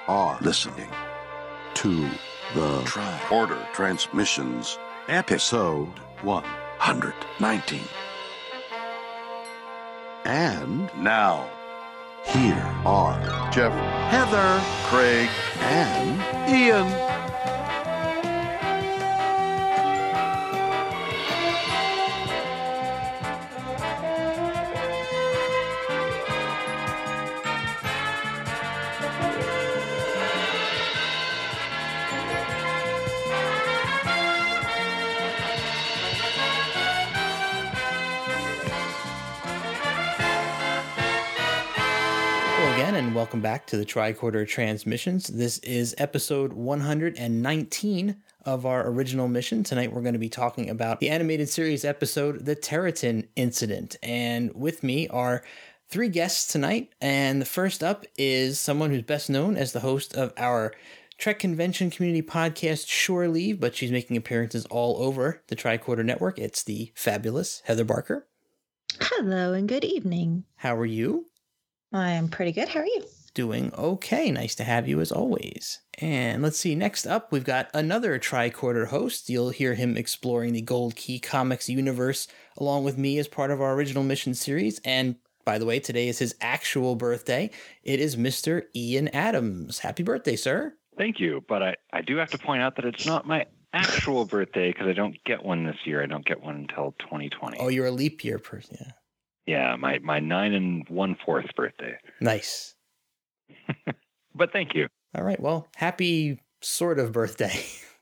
are listening to the Tri-Order Transmissions Episode 119. And now, here are Jeff, Heather, Craig, and Ian. And welcome back to the Tricorder Transmissions. This is episode 119 of our original mission. Tonight we're going to be talking about the animated series episode, The Territon Incident. And with me are three guests tonight. And the first up is someone who's best known as the host of our Trek Convention Community podcast, Shore Leave, but she's making appearances all over the Tricorder Network. It's the fabulous Heather Barker. Hello and good evening. How are you? I'm pretty good. How are you? Doing okay. Nice to have you as always. And let's see, next up, we've got another Tricorder host. You'll hear him exploring the Gold Key Comics universe along with me as part of our original mission series. And by the way, today is his actual birthday. It is Mr. Ian Adams. Happy birthday, sir. Thank you. But I do have to point out that it's not my actual birthday because I don't get one this year. I don't get one until 2020. Oh, you're a leap year person. Yeah. Yeah, my 9 1/4 birthday. Nice. But thank you. All right. Well, happy sort of birthday.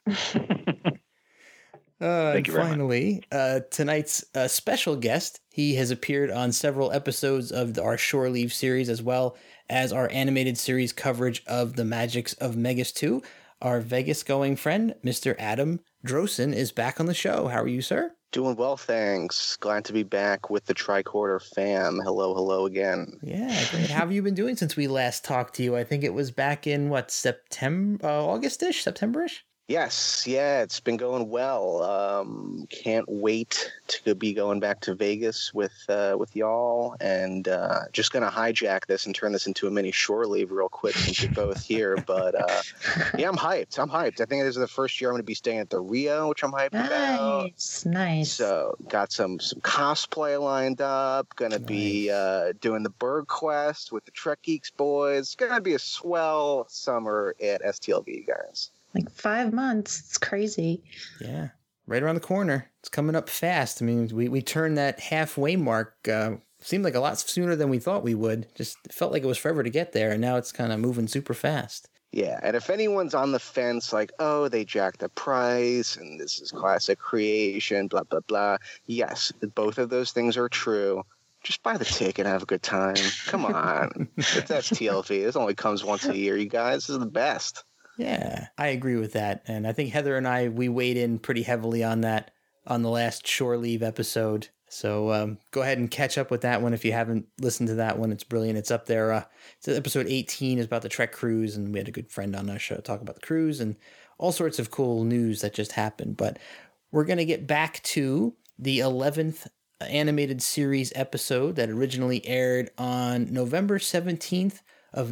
Thank you finally, tonight's special guest. He has appeared on several episodes of our Shore Leave series, as well as our animated series coverage of The Magics of Megas 2. Our Vegas-going friend, Mr. Adam Drosin, is back on the show. How are you, sir? Doing well, thanks. Glad to be back with the Tricorder fam. Hello again. Yeah, great. How have you been doing since we last talked to you? I think it was back in, September, August-ish, September-ish? Yes, yeah, it's been going well. Can't wait to be going back to Vegas with y'all, and just gonna hijack this and turn this into a mini Shore Leave real quick since you're both here. But yeah, I'm hyped. I think this is the first year I'm gonna be staying at the Rio, which I'm hyped about. Nice. So got some cosplay lined up. Gonna be doing the Berg Quest with the Trek Geeks boys. Gonna be a swell summer at STLV, guys. Like 5 months. It's crazy. Yeah. Right around the corner. It's coming up fast. I mean, we turned that halfway mark. Seemed like a lot sooner than we thought we would. Just felt like it was forever to get there. And now it's kind of moving super fast. Yeah. And if anyone's on the fence, like, oh, they jacked the price and this is classic creation, blah, blah, blah. Yes, both of those things are true. Just buy the ticket and have a good time. Come on. It's STLV. This only comes once a year, you guys. This is the best. Yeah, I agree with that. And I think Heather and I, we weighed in pretty heavily on that on the last Shore Leave episode. So go ahead and catch up with that one if you haven't listened to that one. It's brilliant. It's up there. It's episode 18 is about the Trek cruise, and we had a good friend on our show talk about the cruise and all sorts of cool news that just happened. But we're going to get back to the 11th animated series episode that originally aired on November 17th of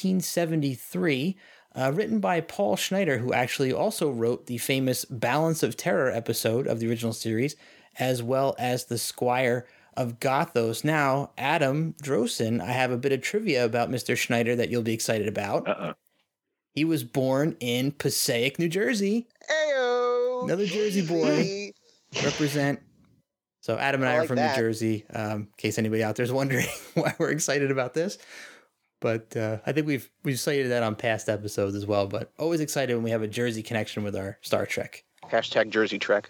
1973. Written by Paul Schneider, who actually also wrote the famous Balance of Terror episode of the original series, as well as the Squire of Gothos. Now, Adam Drosin, I have a bit of trivia about Mr. Schneider that you'll be excited about. Uh-oh. He was born in Passaic, New Jersey. Ayo! Another Jersey boy. Represent. So Adam and I are from New Jersey, in case anybody out there is wondering why we're excited about this. But I think we've cited that on past episodes as well. But always excited when we have a Jersey connection with our Star Trek. Hashtag Jersey Trek.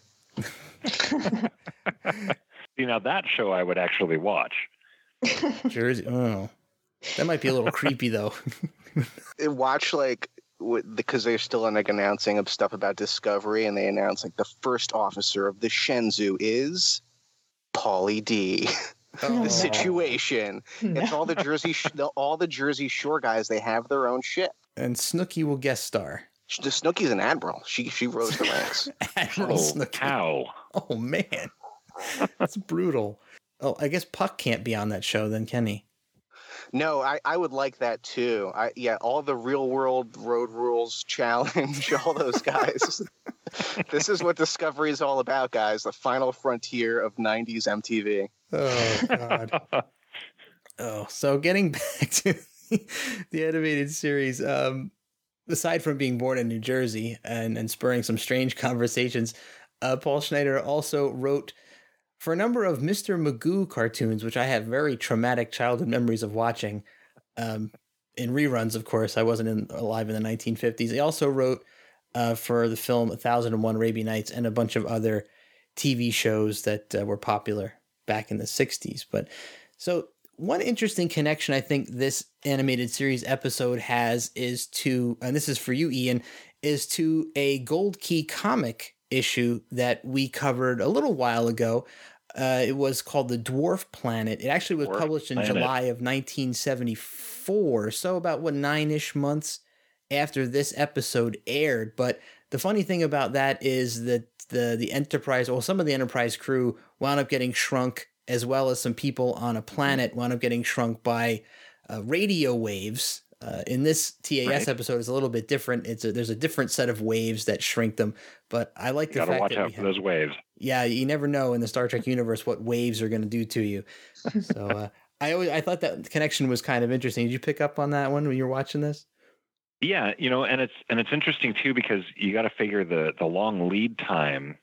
See, now that show I would actually watch. Jersey. Oh, that might be a little creepy though. Watch because they're still announcing of stuff about Discovery, and they announce the first officer of the Shenzhou is Paulie D. Oh. The situation. No. It's all the Jersey Shore guys. They have their own ship. And Snooki will guest star. The Snooki's an admiral. She rose the ranks. Admiral Oh, Snooki. how? Oh man, that's brutal. Oh, I guess Puck can't be on that show then, can he? No, I would like that too. All the real world road rules challenge, all those guys. This is what Discovery is all about, guys. The final frontier of 90s MTV. Oh, God. So getting back to the animated series, aside from being born in New Jersey and spurring some strange conversations, Paul Schneider also wrote for a number of Mr. Magoo cartoons, which I have very traumatic childhood memories of watching, in reruns, of course. I wasn't alive in the 1950s. He also wrote for the film 1001 Arabian Nights and a bunch of other TV shows that were popular back in the 60s. But so one interesting connection I think this animated series episode has is to, and this is for you, Ian, is to a Gold Key comic issue that we covered a little while ago. It was called The Dwarf Planet. It actually was published in July of 1974. So about 9-ish months after this episode aired. But the funny thing about that is that the Enterprise, or some of the Enterprise crew, wound up getting shrunk, as well as some people on a planet wound up getting shrunk by radio waves. In this TAS episode, it's a little bit different. There's a different set of waves that shrink them, but I like the fact that watch out for those waves. Yeah, you never know in the Star Trek universe what waves are going to do to you. So I thought that connection was kind of interesting. Did you pick up on that one when you were watching this? Yeah, and it's interesting too because you got to figure the long lead time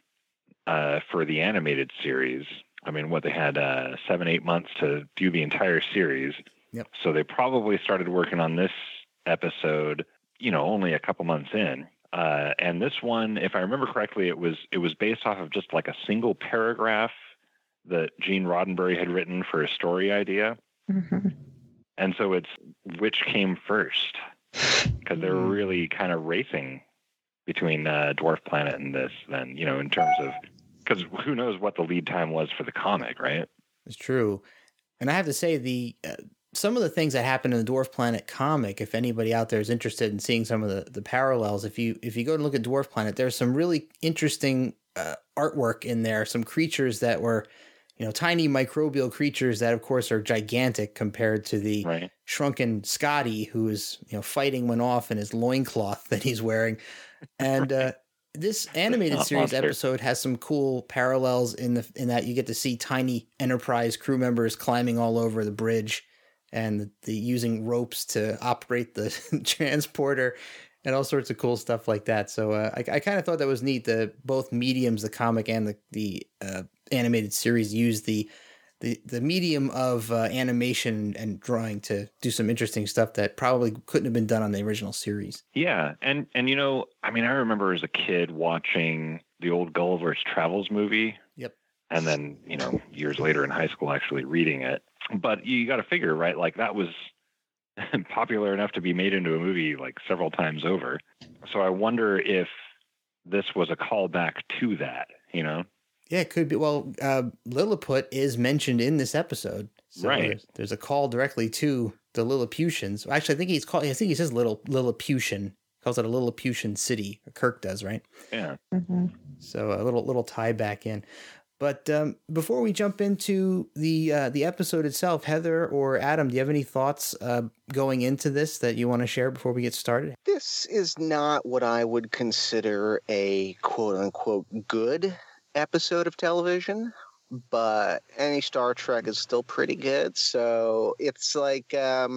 for the animated series. I mean, they had 7-8 months to do the entire series. Yep. So they probably started working on this episode, only a couple months in. And this one, if I remember correctly, it was based off of just like a single paragraph that Gene Roddenberry had written for a story idea. Mm-hmm. And so it's which came first, because they're really kind of racing between Dwarf Planet and this. Then in terms of, because who knows what the lead time was for the comic, right? It's true, and I have to say some of the things that happen in the Dwarf Planet comic, if anybody out there is interested in seeing some of the parallels, if you go and look at Dwarf Planet, there's some really interesting artwork in there. Some creatures that were, tiny microbial creatures that, of course, are gigantic compared to the shrunken Scotty who is, fighting one off in his loincloth that he's wearing. And this animated series episode has some cool parallels in that you get to see tiny Enterprise crew members climbing all over the bridge and the using ropes to operate the transporter and all sorts of cool stuff like that. So I kind of thought that was neat that both mediums, the comic and the animated series, use the medium of animation and drawing to do some interesting stuff that probably couldn't have been done on the original series. Yeah. And I remember as a kid watching the old Gulliver's Travels movie. Yep. And then, years later in high school, actually reading it. But you got to figure, right? Like that was popular enough to be made into a movie like several times over. So I wonder if this was a callback to that, Yeah, it could be. Well, Lilliput is mentioned in this episode. So there's a call directly to the Lilliputians. Actually, I think he says Lilliputian. He calls it a Lilliputian city. Kirk does, right? Yeah. Mm-hmm. So a little tie back in. But before we jump into the episode itself, Heather or Adam, do you have any thoughts going into this that you want to share before we get started? This is not what I would consider a quote-unquote good episode of television, but any Star Trek is still pretty good. So it's like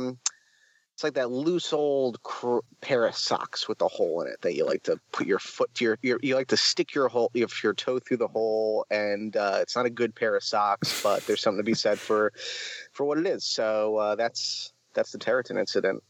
that loose old pair of socks with a hole in it that you like to put your foot to you like to stick your toe through the hole, and it's not a good pair of socks, but there's something to be said for what it is. So that's the Territon incident.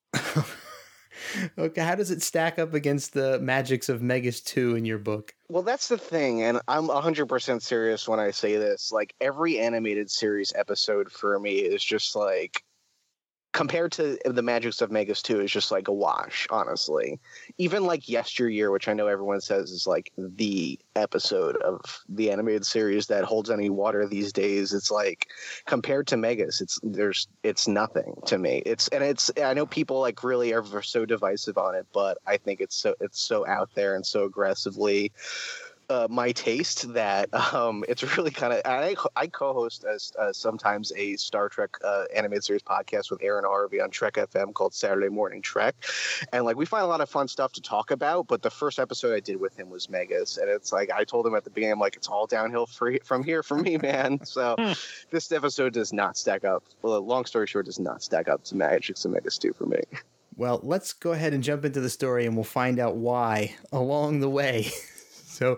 Okay, how does it stack up against the magics of Megas 2 in your book? Well, that's the thing, and I'm 100% serious when I say this. Like, every animated series episode for me is just like, compared to the magics of Megas 2, is just like a wash, honestly. Even like Yesteryear, which I know everyone says is like the episode of the animated series that holds any water these days, it's like, compared to Megas, it's nothing to me. I know people like really are so divisive on it, but I think it's so out there and so aggressively my taste that it's really kind of. I co-host as sometimes a Star Trek animated series podcast with Aaron Harvey on Trek FM called Saturday Morning Trek, and like we find a lot of fun stuff to talk about. But the first episode I did with him was Megas, and it's like I told him at the beginning, I'm like, it's all downhill from here for me, man. So this episode does not stack up. Well, long story short, does not stack up to Magic's and Megas 2 for me. Well, let's go ahead and jump into the story, and we'll find out why along the way. So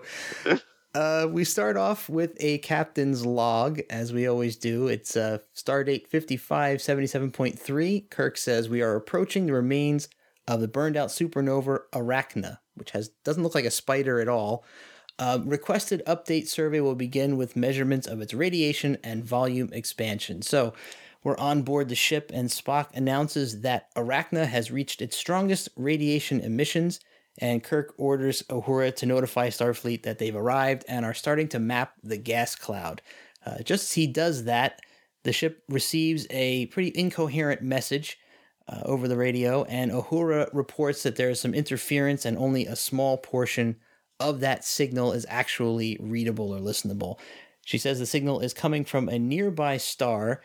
we start off with a captain's log, as we always do. It's stardate 5577.3. Kirk says, we are approaching the remains of the burned out supernova Arachna, which doesn't look like a spider at all. Requested update survey will begin with measurements of its radiation and volume expansion. So we're on board the ship, and Spock announces that Arachna has reached its strongest radiation emissions, and Kirk orders Uhura to notify Starfleet that they've arrived and are starting to map the gas cloud. Just as he does that, the ship receives a pretty incoherent message over the radio, and Uhura reports that there is some interference and only a small portion of that signal is actually readable or listenable. She says the signal is coming from a nearby star,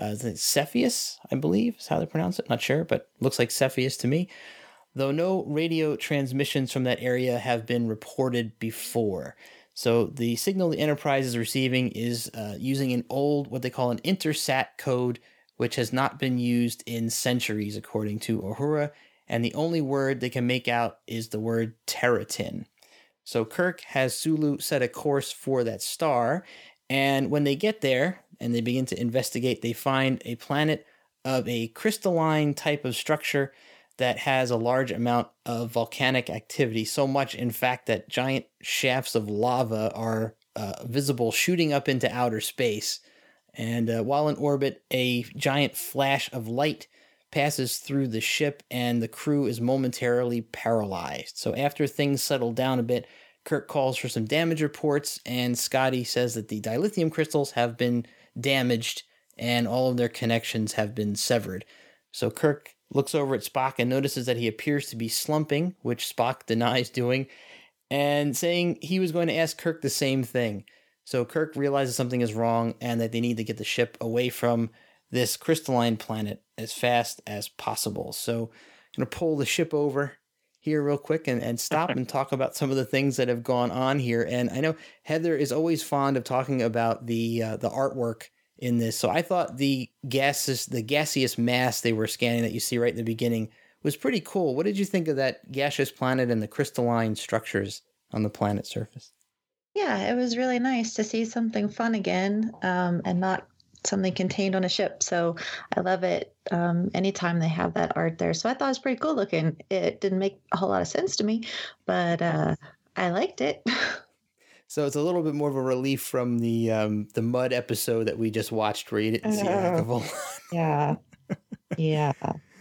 Cepheus, I believe is how they pronounce it. Not sure, but looks like Cepheus to me. Though no radio transmissions from that area have been reported before. So the signal the Enterprise is receiving is using an old, what they call an Intersat code, which has not been used in centuries, according to Uhura, and the only word they can make out is the word Terratin. So Kirk has Sulu set a course for that star, and when they get there and they begin to investigate, they find a planet of a crystalline type of structure that has a large amount of volcanic activity, so much, in fact, that giant shafts of lava are visible shooting up into outer space. And while in orbit, a giant flash of light passes through the ship, and the crew is momentarily paralyzed. So after things settle down a bit, Kirk calls for some damage reports, and Scotty says that the dilithium crystals have been damaged and all of their connections have been severed. So Kirk looks over at Spock and notices that he appears to be slumping, which Spock denies doing, and saying he was going to ask Kirk the same thing. So Kirk realizes something is wrong and that they need to get the ship away from this crystalline planet as fast as possible. So I'm going to pull the ship over here real quick and stop and talk about some of the things that have gone on here. And I know Heather is always fond of talking about the artwork in this. So I thought the gaseous mass they were scanning that you see right in the beginning was pretty cool. What did you think of that gaseous planet and the crystalline structures on the planet's surface? Yeah, it was really nice to see something fun again, and not something contained on a ship. So I love it anytime they have that art there. So I thought it was pretty cool looking. It didn't make a whole lot of sense to me, but I liked it. So it's a little bit more of a relief from the mud episode that we just watched where you didn't see a heck of a lot. Yeah. Yeah.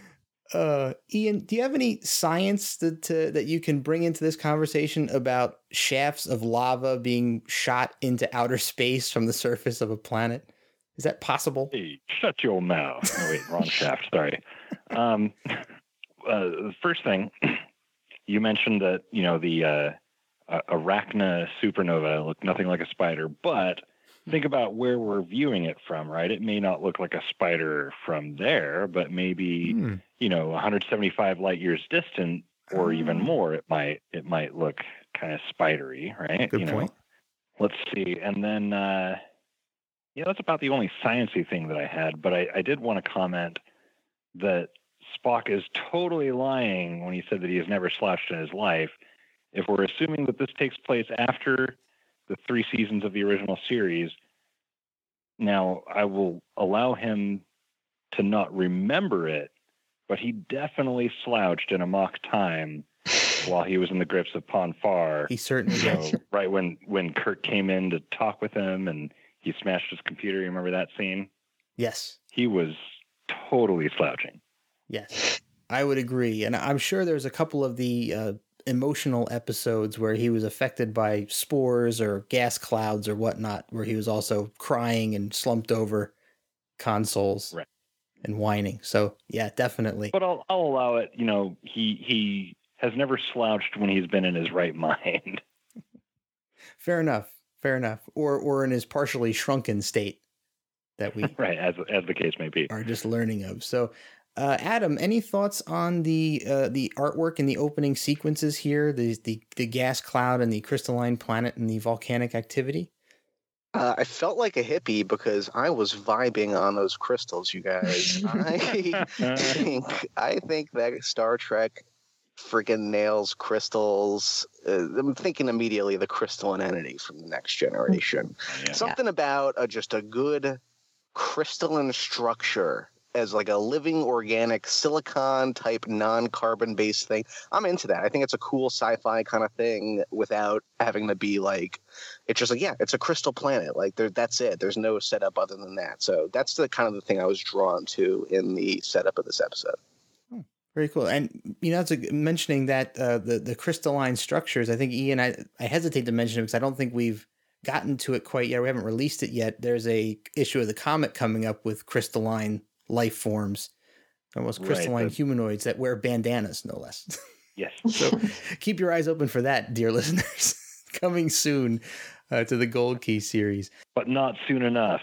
Ian, do you have any science that you can bring into this conversation about shafts of lava being shot into outer space from the surface of a planet? Is that possible? Hey, shut your mouth. Oh, wait, wrong shaft. Sorry. The first thing, you mentioned that, the Arachna supernova looked nothing like a spider, but think about where we're viewing it from, right? It may not look like a spider from there, but maybe, 175 light years distant or even more, it might look kind of spidery, right? Good point. Let's see. And then, that's about the only sciencey thing that I had, but I did want to comment that Spock is totally lying when he said that he has never slouched in his life. If we're assuming that this takes place after the 3 seasons of the original series, now I will allow him to not remember it, but he definitely slouched in Amok Time while he was in the grips of Pon farr. He certainly did. Right when Kirk came in to talk with him and he smashed his computer. You remember that scene? Yes. He was totally slouching. Yes, I would agree. And I'm sure there's a couple of the emotional episodes where he was affected by spores or gas clouds or whatnot, where he was also crying and slumped over consoles and whining. So yeah, definitely. But I'll allow it. He has never slouched when he's been in his right mind. Fair enough. Or in his partially shrunken state that we right, as the case may be, are just learning of. So, Adam, any thoughts on the artwork in the opening sequences here? The gas cloud and the crystalline planet and the volcanic activity. I felt like a hippie because I was vibing on those crystals, you guys. I think that Star Trek freaking nails crystals. I'm thinking immediately the crystalline entity from the Next Generation. Yeah. Something about just a good crystalline structure as like a living organic silicon type non-carbon based thing. I'm into that. I think it's a cool sci-fi kind of thing without having to be like, it's just like, yeah, it's a crystal planet. Like that's it. There's no setup other than that. So that's the kind of the thing I was drawn to in the setup of this episode. Very cool. And, it's mentioning that the crystalline structures, I think, Ian, I hesitate to mention it because I don't think we've gotten to it quite yet. We haven't released it yet. There's a issue of the comic coming up with crystalline life forms, almost crystalline humanoids that wear bandanas, no less. Yes. So keep your eyes open for that, dear listeners. Coming soon to the Gold Key series. But not soon enough.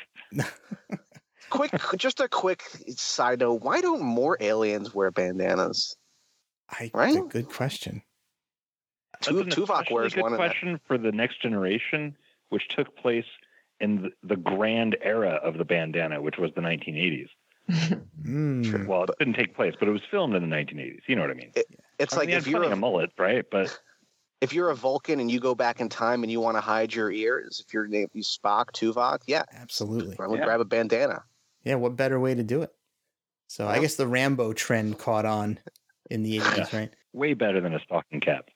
Just a quick side note. Why don't more aliens wear bandanas? That's a good question. Tuvok wears one. Good question for the Next Generation, which took place in the grand era of the bandana, which was the 1980s. Well, it didn't take place, but it was filmed in the 1980s. You know what I mean? It's like if you're a mullet, right? But if you're a Vulcan and you go back in time and you want to hide your ears, if you're Spock, Tuvok, yeah, absolutely. Grab a bandana. Yeah, what better way to do it? So I guess the Rambo trend caught on in the 80s, right? Way better than a stocking cap.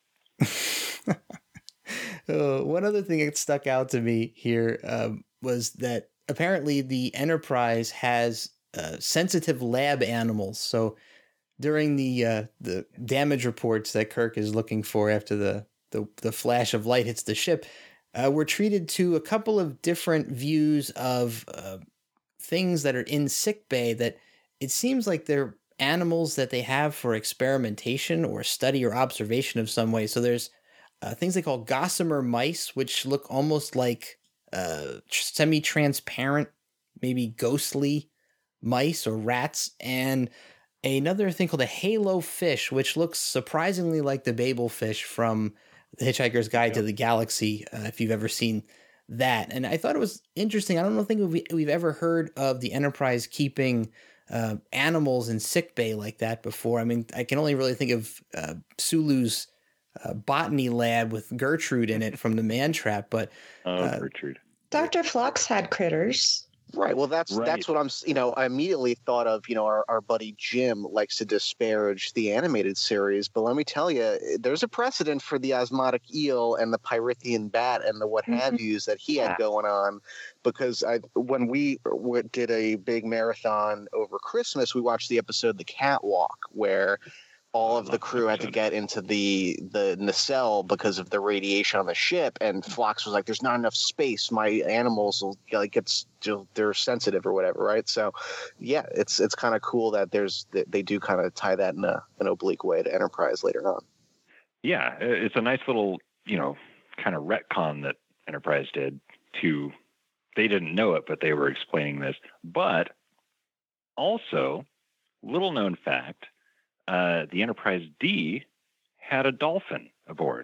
One other thing that stuck out to me here was that apparently the Enterprise has sensitive lab animals. So during the damage reports that Kirk is looking for after the flash of light hits the ship, we're treated to a couple of different views of things that are in sickbay that it seems like they're animals that they have for experimentation or study or observation of some way. So there's things they call gossamer mice, which look almost like semi-transparent, maybe ghostly mice or rats, and another thing called a halo fish, which looks surprisingly like the Babel fish from The Hitchhiker's Guide to the Galaxy, if you've ever seen that. And I thought it was interesting. I don't think we've ever heard of the Enterprise keeping animals in sickbay like that before. I mean, I can only really think of Sulu's botany lab with Gertrude in it from the Man Trap, but Gertrude. Dr. Phlox had critters. Right. Well, that's what I'm. I immediately thought of. Our buddy Jim likes to disparage the animated series, but let me tell you, there's a precedent for the osmotic eel and the Pyrithian bat and the what have yous that he had going on. Because when we did a big marathon over Christmas, we watched the episode "The Catwalk," where all of the crew had to get into the nacelle because of the radiation on the ship, and Phlox was like, "There's not enough space. My animals will they're sensitive or whatever." Right? So, yeah, it's kind of cool that they do kind of tie that in an oblique way to Enterprise later on. Yeah, it's a nice little kind of retcon that Enterprise did to. They didn't know it, but they were explaining this. But also, little known fact. The Enterprise D had a dolphin aboard.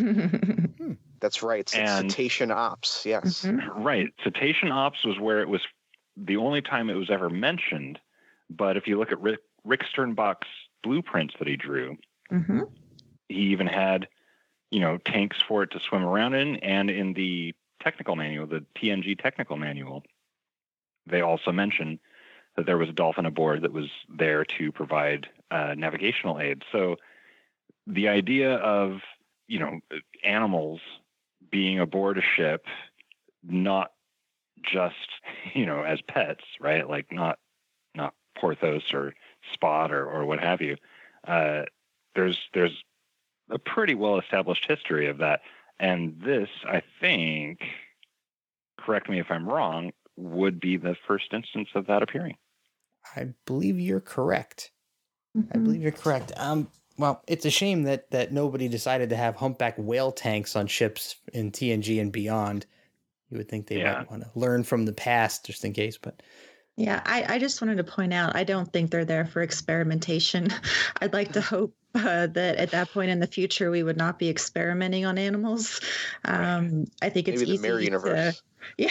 That's right. Cetacean Ops, yes. Mm-hmm. Right. Cetacean Ops was where it was the only time it was ever mentioned. But if you look at Rick Sternbach's blueprints that he drew, he even had, tanks for it to swim around in. And in the technical manual, the TNG technical manual, they also mention that there was a dolphin aboard that was there to provide navigational aid. So the idea of, animals being aboard a ship, not just, as pets, right? Like not Porthos or Spot or what have you. There's a pretty well-established history of that. And this, I think, correct me if I'm wrong, would be the first instance of that appearing. I believe you're correct. I believe you're correct. Well, it's a shame that nobody decided to have humpback whale tanks on ships in TNG and beyond. You would think they might want to learn from the past just in case, but... Yeah, I just wanted to point out, I don't think they're there for experimentation. I'd like to hope that at that point in the future, we would not be experimenting on animals. I think it's maybe easy the mirror universe.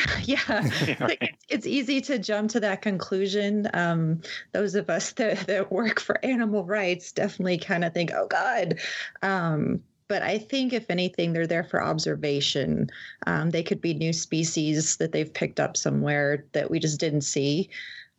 It's easy to jump to that conclusion. Those of us that work for animal rights definitely kind of think, oh God. But I think if anything, they're there for observation. They could be new species that they've picked up somewhere that we just didn't see.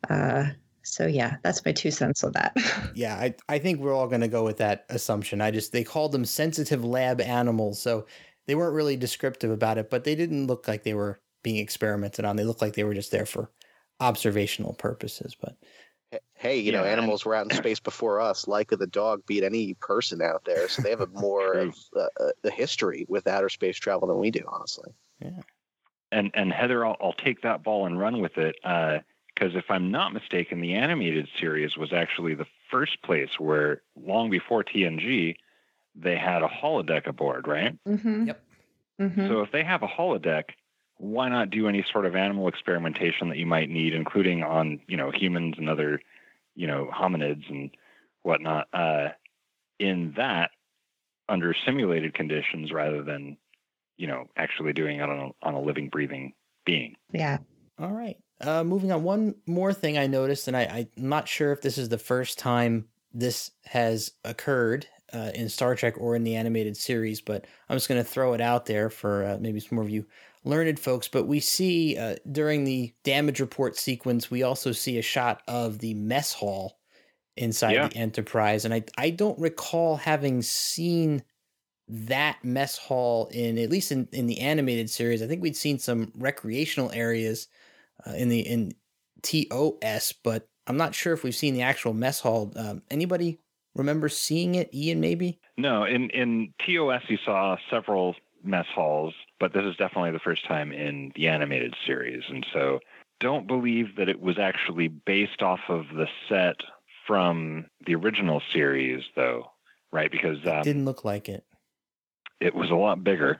So yeah, that's my 2 cents on that. Yeah, I think we're all going to go with that assumption. They called them sensitive lab animals, so they weren't really descriptive about it, but they didn't look like they were being experimented on. They looked like they were just there for observational purposes. But hey, you know, animals were out in space before us. Laika the dog beat any person out there, so they have a more of a history with outer space travel than we do, honestly. Yeah. And Heather, I'll take that ball and run with it. Because if I'm not mistaken, the animated series was actually the first place where, long before TNG, they had a holodeck aboard, right? Mm-hmm. Yep. Mm-hmm. So if they have a holodeck, why not do any sort of animal experimentation that you might need, including on, humans and other, hominids and whatnot, in that under simulated conditions rather than, actually doing it on a living, breathing being. Yeah. All right. Moving on. One more thing I noticed, and I'm not sure if this is the first time this has occurred in Star Trek or in the animated series, but I'm just going to throw it out there for maybe some more of you learned folks. But we see during the damage report sequence, we also see a shot of the mess hall inside the Enterprise. And I don't recall having seen that mess hall at least in the animated series. I think we'd seen some recreational areas in TOS, but I'm not sure if we've seen the actual mess hall. Anybody remember seeing it? Ian, maybe? No, in TOS you saw several mess halls, but this is definitely the first time in the animated series. And so don't believe that it was actually based off of the set from the original series, though, right? Because it didn't look like it. It was a lot bigger.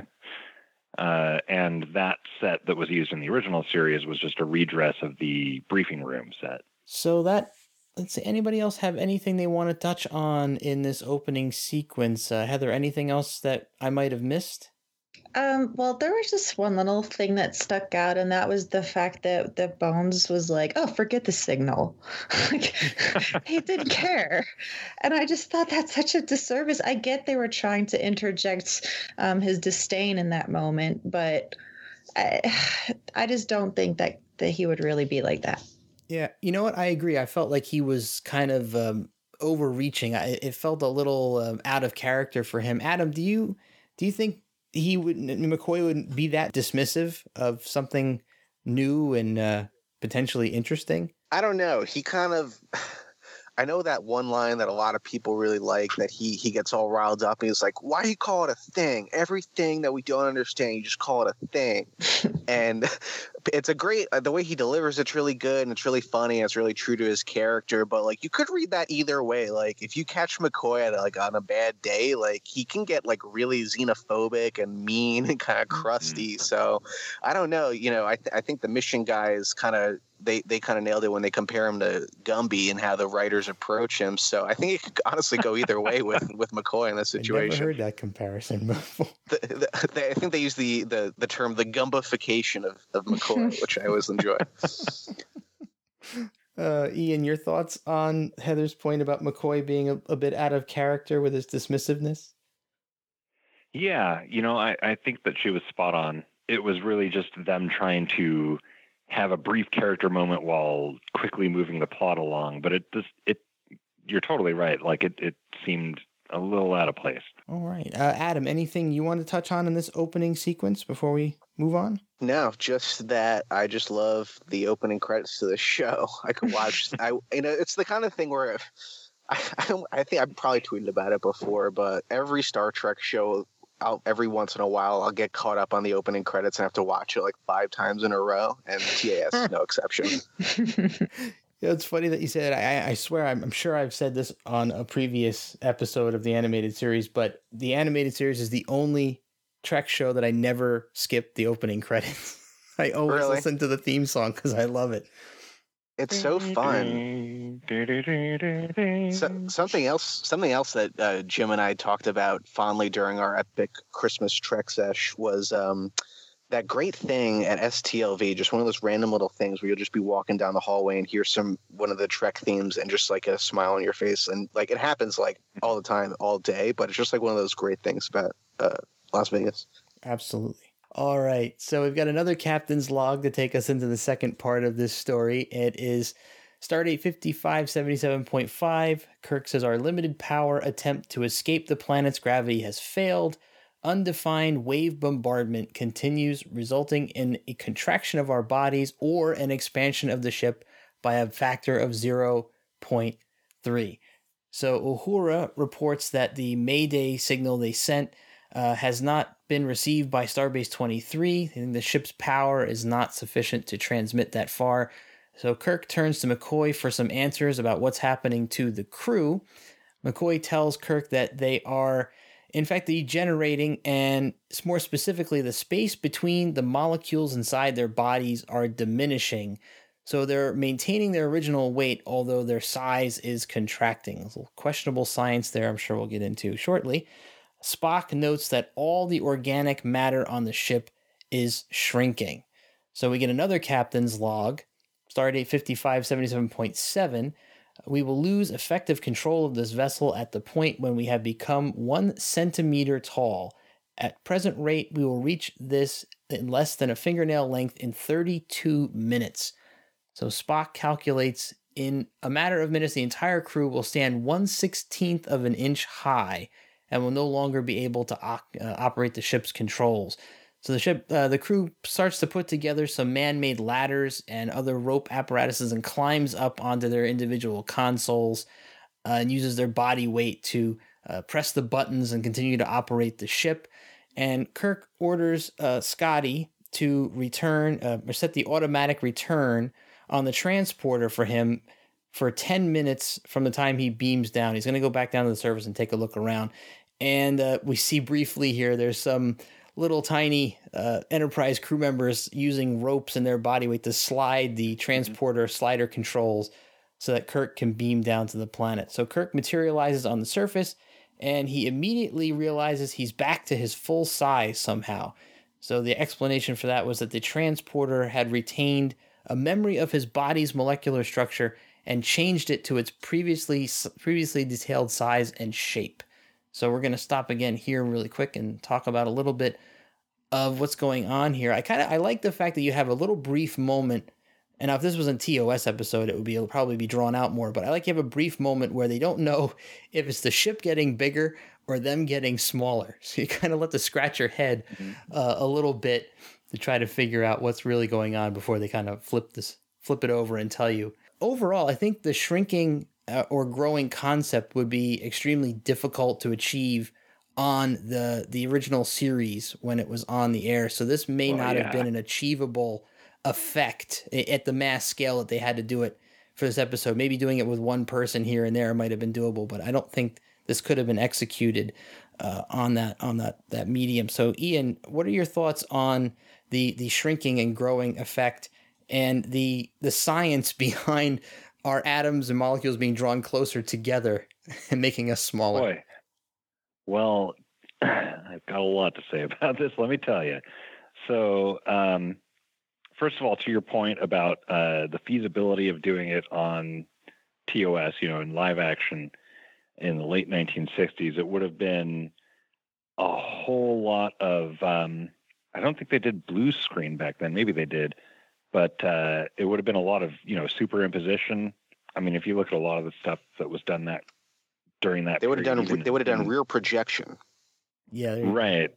And that set that was used in the original series was just a redress of the briefing room set. So let's see, anybody else have anything they want to touch on in this opening sequence? Heather, anything else that I might have missed? Well, there was just one little thing that stuck out, and that was the fact that Bones was like, oh, forget the signal. He didn't care. And I just thought that's such a disservice. I get they were trying to interject his disdain in that moment, but I just don't think that he would really be like that. Yeah, you know what? I agree. I felt like he was kind of overreaching. It felt a little out of character for him. Adam, do you think McCoy would be that dismissive of something new and potentially interesting? I don't know. He kind of, I know that one line that a lot of people really like, that he gets all riled up and he's like, why do you call it a thing? Everything that we don't understand, you just call it a thing. And it's a great, the way he delivers it's really good and it's really funny and it's really true to his character. But like, you could read that either way. Like if you catch McCoy on a bad day, like he can get like really xenophobic and mean and kind of crusty. Mm-hmm. So I don't know. I think the Mission guys kind of, they kind of nailed it when they compare him to Gumby and how the writers approach him. So I think it could honestly go either way with McCoy in this situation. I've never heard that comparison before. I think they use the term the Gumbification of McCoy, which I always enjoy. Ian, your thoughts on Heather's point about McCoy being a bit out of character with his dismissiveness? Yeah, I think that she was spot on. It was really just them trying to have a brief character moment while quickly moving the plot along. But you're totally right. Like it seemed a little out of place. All right. Adam, anything you want to touch on in this opening sequence before we move on? No, just that I just love the opening credits to the show. I could watch, it's the kind of thing where I think I've probably tweeted about it before, but every Star Trek show, every once in a while, I'll get caught up on the opening credits and have to watch it like 5 times in a row, and TAS is no exception. Yeah, it's funny that you say that. I swear, I'm sure I've said this on a previous episode of the animated series, but the animated series is the only Trek show that I never skipped the opening credits. I always listen to the theme song because I love it. It's so fun. Something else that Jim and I talked about fondly during our epic Christmas Trek sesh was that great thing at STLV, just one of those random little things where you'll just be walking down the hallway and hear one of the Trek themes and just like a smile on your face. And like it happens like all the time, all day, but it's just like one of those great things about Las Vegas. Absolutely. All right. So we've got another captain's log to take us into the second part of this story. It is Stardate 5577.5. Kirk says our limited power attempt to escape the planet's gravity has failed. Undefined wave bombardment continues, resulting in a contraction of our bodies or an expansion of the ship by a factor of 0.3. So Uhura reports that the Mayday signal they sent has not been received by Starbase 23. And the ship's power is not sufficient to transmit that far. So Kirk turns to McCoy for some answers about what's happening to the crew. McCoy tells Kirk that they are in fact degenerating, and more specifically, the space between the molecules inside their bodies are diminishing. So they're maintaining their original weight, although their size is contracting. There's a little questionable science there, I'm sure we'll get into shortly. Spock notes that all the organic matter on the ship is shrinking. So we get another captain's log, Stardate 5577.7. We will lose effective control of this vessel at the point when we have become 1 centimeter tall. At present rate, we will reach this in less than a fingernail length in 32 minutes. So Spock calculates in a matter of minutes, the entire crew will stand 1/16 of an inch high and will no longer be able to operate the ship's controls. So the crew starts to put together some man-made ladders and other rope apparatuses and climbs up onto their individual consoles and uses their body weight to press the buttons and continue to operate the ship. And Kirk orders Scotty to return or set the automatic return on the transporter for him for 10 minutes from the time he beams down. He's going to go back down to the surface and take a look around. And we see briefly here, there's some little tiny Enterprise crew members using ropes in their body weight to slide the transporter slider controls so that Kirk can beam down to the planet. So Kirk materializes on the surface, and he immediately realizes he's back to his full size somehow. So the explanation for that was that the transporter had retained a memory of his body's molecular structure and changed it to its previously detailed size and shape. So we're going to stop again here really quick and talk about a little bit of what's going on here. I like the fact that you have a little brief moment, and if this was a TOS episode, it'll probably be drawn out more, but I like you have a brief moment where they don't know if it's the ship getting bigger or them getting smaller. So you kind of let to scratch your head a little bit to try to figure out what's really going on before they kind of flip it over and tell you. Overall, I think the shrinking or growing concept would be extremely difficult to achieve on the original series when it was on the air. So this may not have been an achievable effect at the mass scale that they had to do it for this episode. Maybe doing it with one person here and there might have been doable, but I don't think this could have been executed on that medium. So Ian, what are your thoughts on the shrinking and growing effect and the science behind our atoms and molecules being drawn closer together and making us smaller? Boy. Well, I've got a lot to say about this, let me tell you. So, first of all, to your point about the feasibility of doing it on TOS, in live action in the late 1960s, it would have been a whole lot of, I don't think they did blue screen back then. Maybe they did. But it would have been a lot of, superimposition. I mean, if you look at a lot of the stuff that was done during that, they would have done rear projection. Yeah. Right.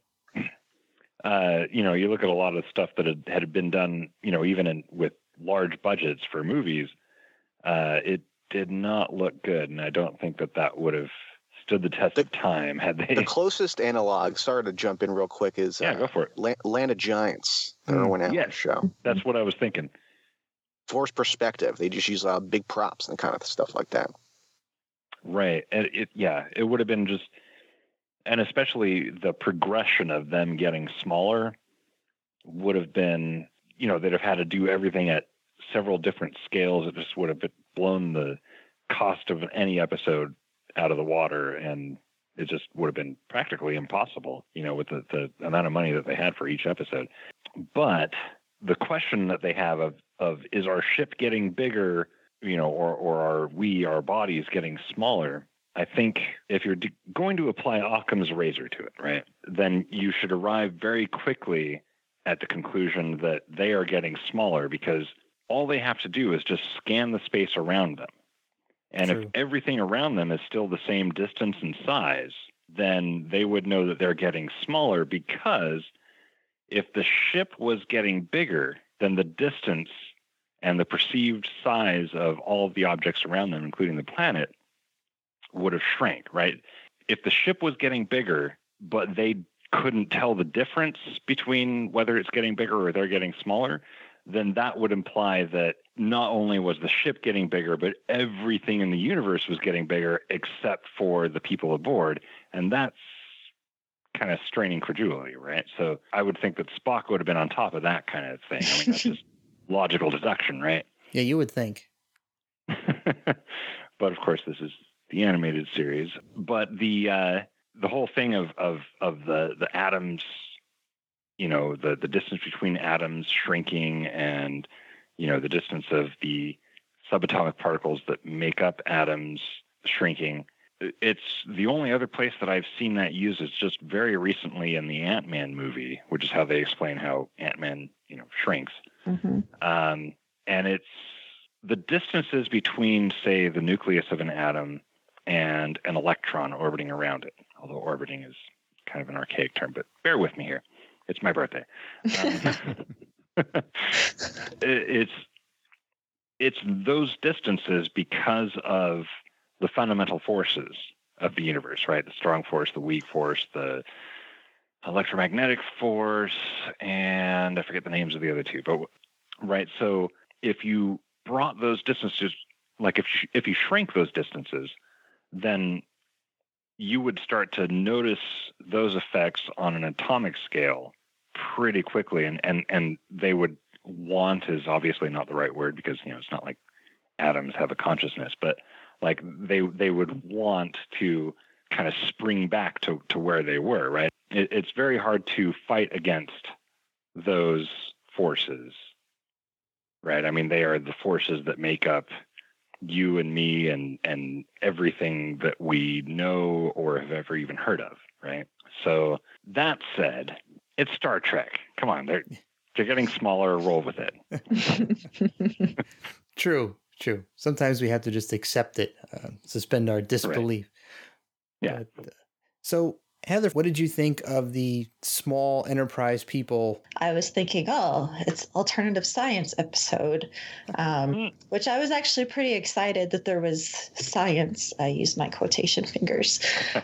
You look at a lot of the stuff that had been done, even with large budgets for movies, it did not look good. And I don't think that would have stood the test of time had they. The closest analog, sorry to jump in real quick, is go for it. Land of Giants, the Erwin Allen show. That's what I was thinking. forced perspective. They just use big props and kind of stuff like that. Right. And it would have been just, and especially the progression of them getting smaller would have been, they'd have had to do everything at several different scales. It just would have blown the cost of any episode out of the water, and it just would have been practically impossible, with the amount of money that they had for each episode. But the question that they have of is our ship getting bigger, or are our bodies getting smaller? I think if you're going to apply Occam's razor to it, right, then you should arrive very quickly at the conclusion that they are getting smaller, because all they have to do is just scan the space around them. And True. If everything around them is still the same distance and size, then they would know that they're getting smaller, because if the ship was getting bigger, then the distance and the perceived size of all of the objects around them, including the planet, would have shrank, right? If the ship was getting bigger, but they couldn't tell the difference between whether it's getting bigger or they're getting smaller, then that would imply that not only was the ship getting bigger, but everything in the universe was getting bigger except for the people aboard. And that's kind of straining credulity, right? So I would think that Spock would have been on top of that kind of thing. I mean, that's just logical deduction, right? Yeah, you would think. But of course, this is the animated series. But the whole thing of the atoms, the distance between atoms shrinking, and the distance of the subatomic particles that make up atoms shrinking. It's the only other place that I've seen that used is just very recently in the Ant-Man movie, which is how they explain how Ant-Man, shrinks. Mm-hmm. And it's the distances between, say, the nucleus of an atom and an electron orbiting around it. Although orbiting is kind of an archaic term, but bear with me here. It's my birthday. It's those distances because of the fundamental forces of the universe, right? The strong force, the weak force, the electromagnetic force, and I forget the names of the other two. But right, so if you brought those distances, like if you shrink those distances, then you would start to notice those effects on an atomic scale pretty quickly, and they would want is obviously not the right word, because it's not like atoms have a consciousness, but like they would want to kind of spring back to where they were, right? It's very hard to fight against those forces, right? I mean, they are the forces that make up you and me and everything that we know or have ever even heard of, right? So that said, it's Star Trek. Come on, they're getting smaller. Roll with it. True. Sometimes we have to just accept it, suspend our disbelief. Right. Yeah. But, so, Heather, what did you think of the small enterprise people? I was thinking, it's alternative science episode, which I was actually pretty excited that there was science. I used my quotation fingers.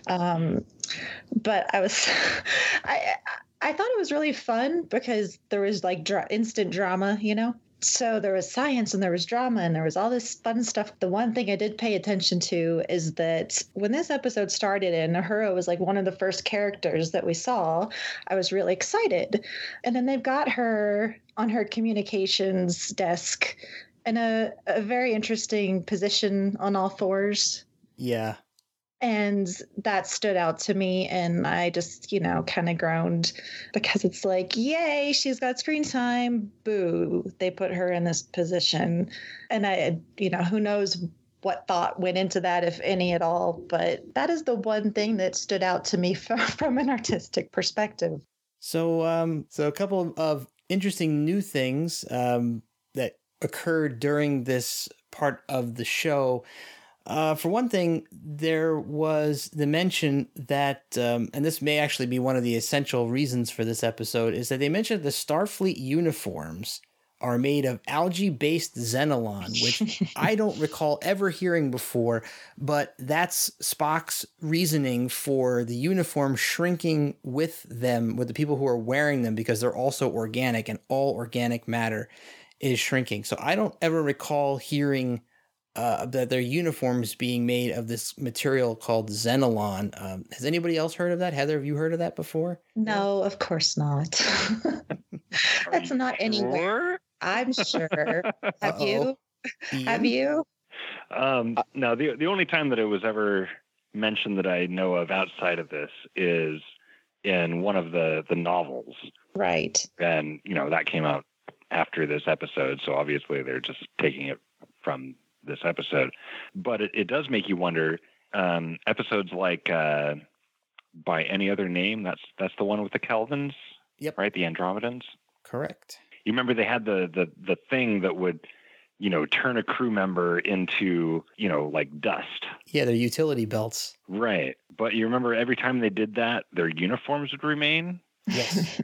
But I was, I thought it was really fun because there was like instant drama, So there was science and there was drama and there was all this fun stuff. The one thing I did pay attention to is that when this episode started and Uhura was like one of the first characters that we saw, I was really excited. And then they've got her on her communications desk in a very interesting position on all fours. Yeah. And that stood out to me, and I just, kind of groaned because it's like, yay, she's got screen time. Boo, they put her in this position. And I, who knows what thought went into that, if any at all. But that is the one thing that stood out to me from an artistic perspective. So a couple of interesting new things that occurred during this part of the show. For one thing, there was the mention that, and this may actually be one of the essential reasons for this episode, is that they mentioned the Starfleet uniforms are made of algae-based xenolon, which I don't recall ever hearing before, but that's Spock's reasoning for the uniform shrinking with them, with the people who are wearing them, because they're also organic and all organic matter is shrinking. So I don't ever recall hearing that their uniforms being made of this material called Xenolon. Has anybody else heard of that? Heather, have you heard of that before? No, of course not. That's not anywhere. I'm sure. Have you? Ian? Have you? No, the only time that it was ever mentioned that I know of outside of this is in one of the novels. Right. And, that came out after this episode. So obviously they're just taking it from this episode. But it does make you wonder, episodes like By Any Other Name, that's the one with the Kelvins. Yep. Right? The Andromedans. Correct. You remember they had the thing that would, turn a crew member into, like dust. Yeah, they're utility belts. Right. But you remember every time they did that, their uniforms would remain? Yes.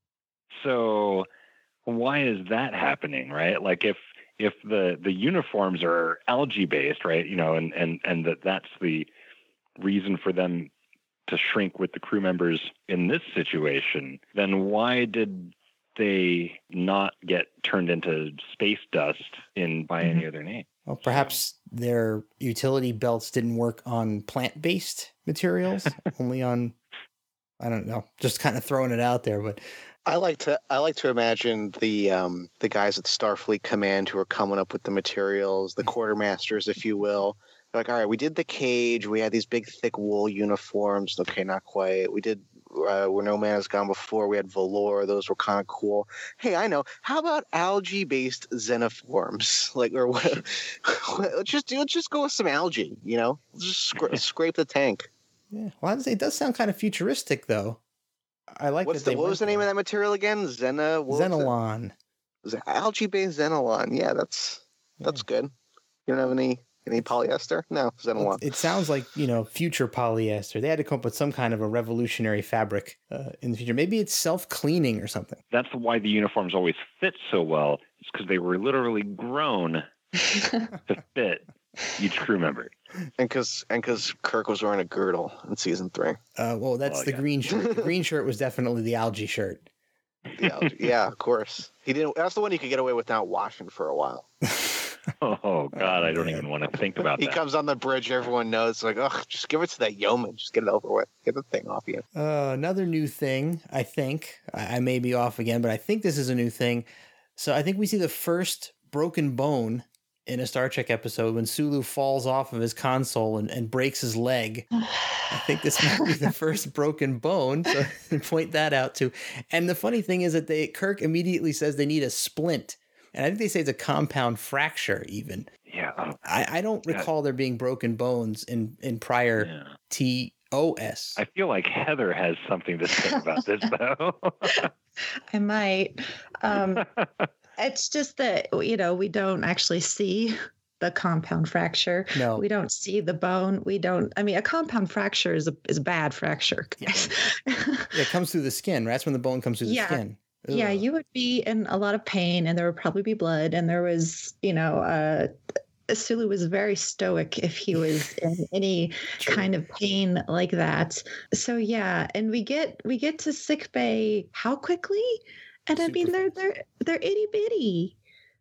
So why is that happening, right? Like if the uniforms are algae based, right, and that's the reason for them to shrink with the crew members in this situation, then why did they not get turned into space dust in By Any Other Name? Well, perhaps their utility belts didn't work on plant-based materials, only on, I don't know, just kind of throwing it out there. But I like to imagine the guys at Starfleet Command who are coming up with the materials, the quartermasters, if you will. They're like, all right, we did the cage. We had these big, thick wool uniforms. Okay, not quite. We did Where No Man Has Gone Before. We had velour. Those were kind of cool. Hey, I know. How about algae-based xenoforms? Like, or what? let's just go with some algae. Just scrape the tank. yeah, well, I'd say it does sound kind of futuristic, though. I like What that. was the name of that material again? Xenolon. Algae-based Xenolon. Yeah, that's good. You don't have any polyester? No, Xenolon. It sounds like, future polyester. They had to come up with some kind of a revolutionary fabric in the future. Maybe it's self-cleaning or something. That's why the uniforms always fit so well. It's because they were literally grown to fit each crew member. And because Kirk was wearing a girdle in season 3. Well, that's the green shirt. The green shirt was definitely the algae shirt. The algae. Yeah, of course. He didn't. That's the one you could get away with not washing for a while. Oh God, I don't even want to think about that. He comes on the bridge, everyone knows, like, oh, just give it to that yeoman, just get it over with, get the thing off you. Another new thing, I think. I may be off again, but I think this is a new thing. So I think we see the first broken bone in a Star Trek episode when Sulu falls off of his console and breaks his leg. I think this might be the first broken bone, so point that out too. And the funny thing is that Kirk immediately says they need a splint. And I think they say it's a compound fracture even. Yeah. I don't recall there being broken bones in prior TOS. I feel like Heather has something to say about this, though. I might. It's just that, we don't actually see the compound fracture. No. We don't see the bone. A compound fracture is a bad fracture. Yeah. It comes through the skin, right? That's when the bone comes through the skin. Ugh. Yeah, you would be in a lot of pain, and there would probably be blood, and there was, Sulu was very stoic if he was in any kind of pain like that. So yeah, and we get to sick bay how quickly? And I mean, they're itty bitty,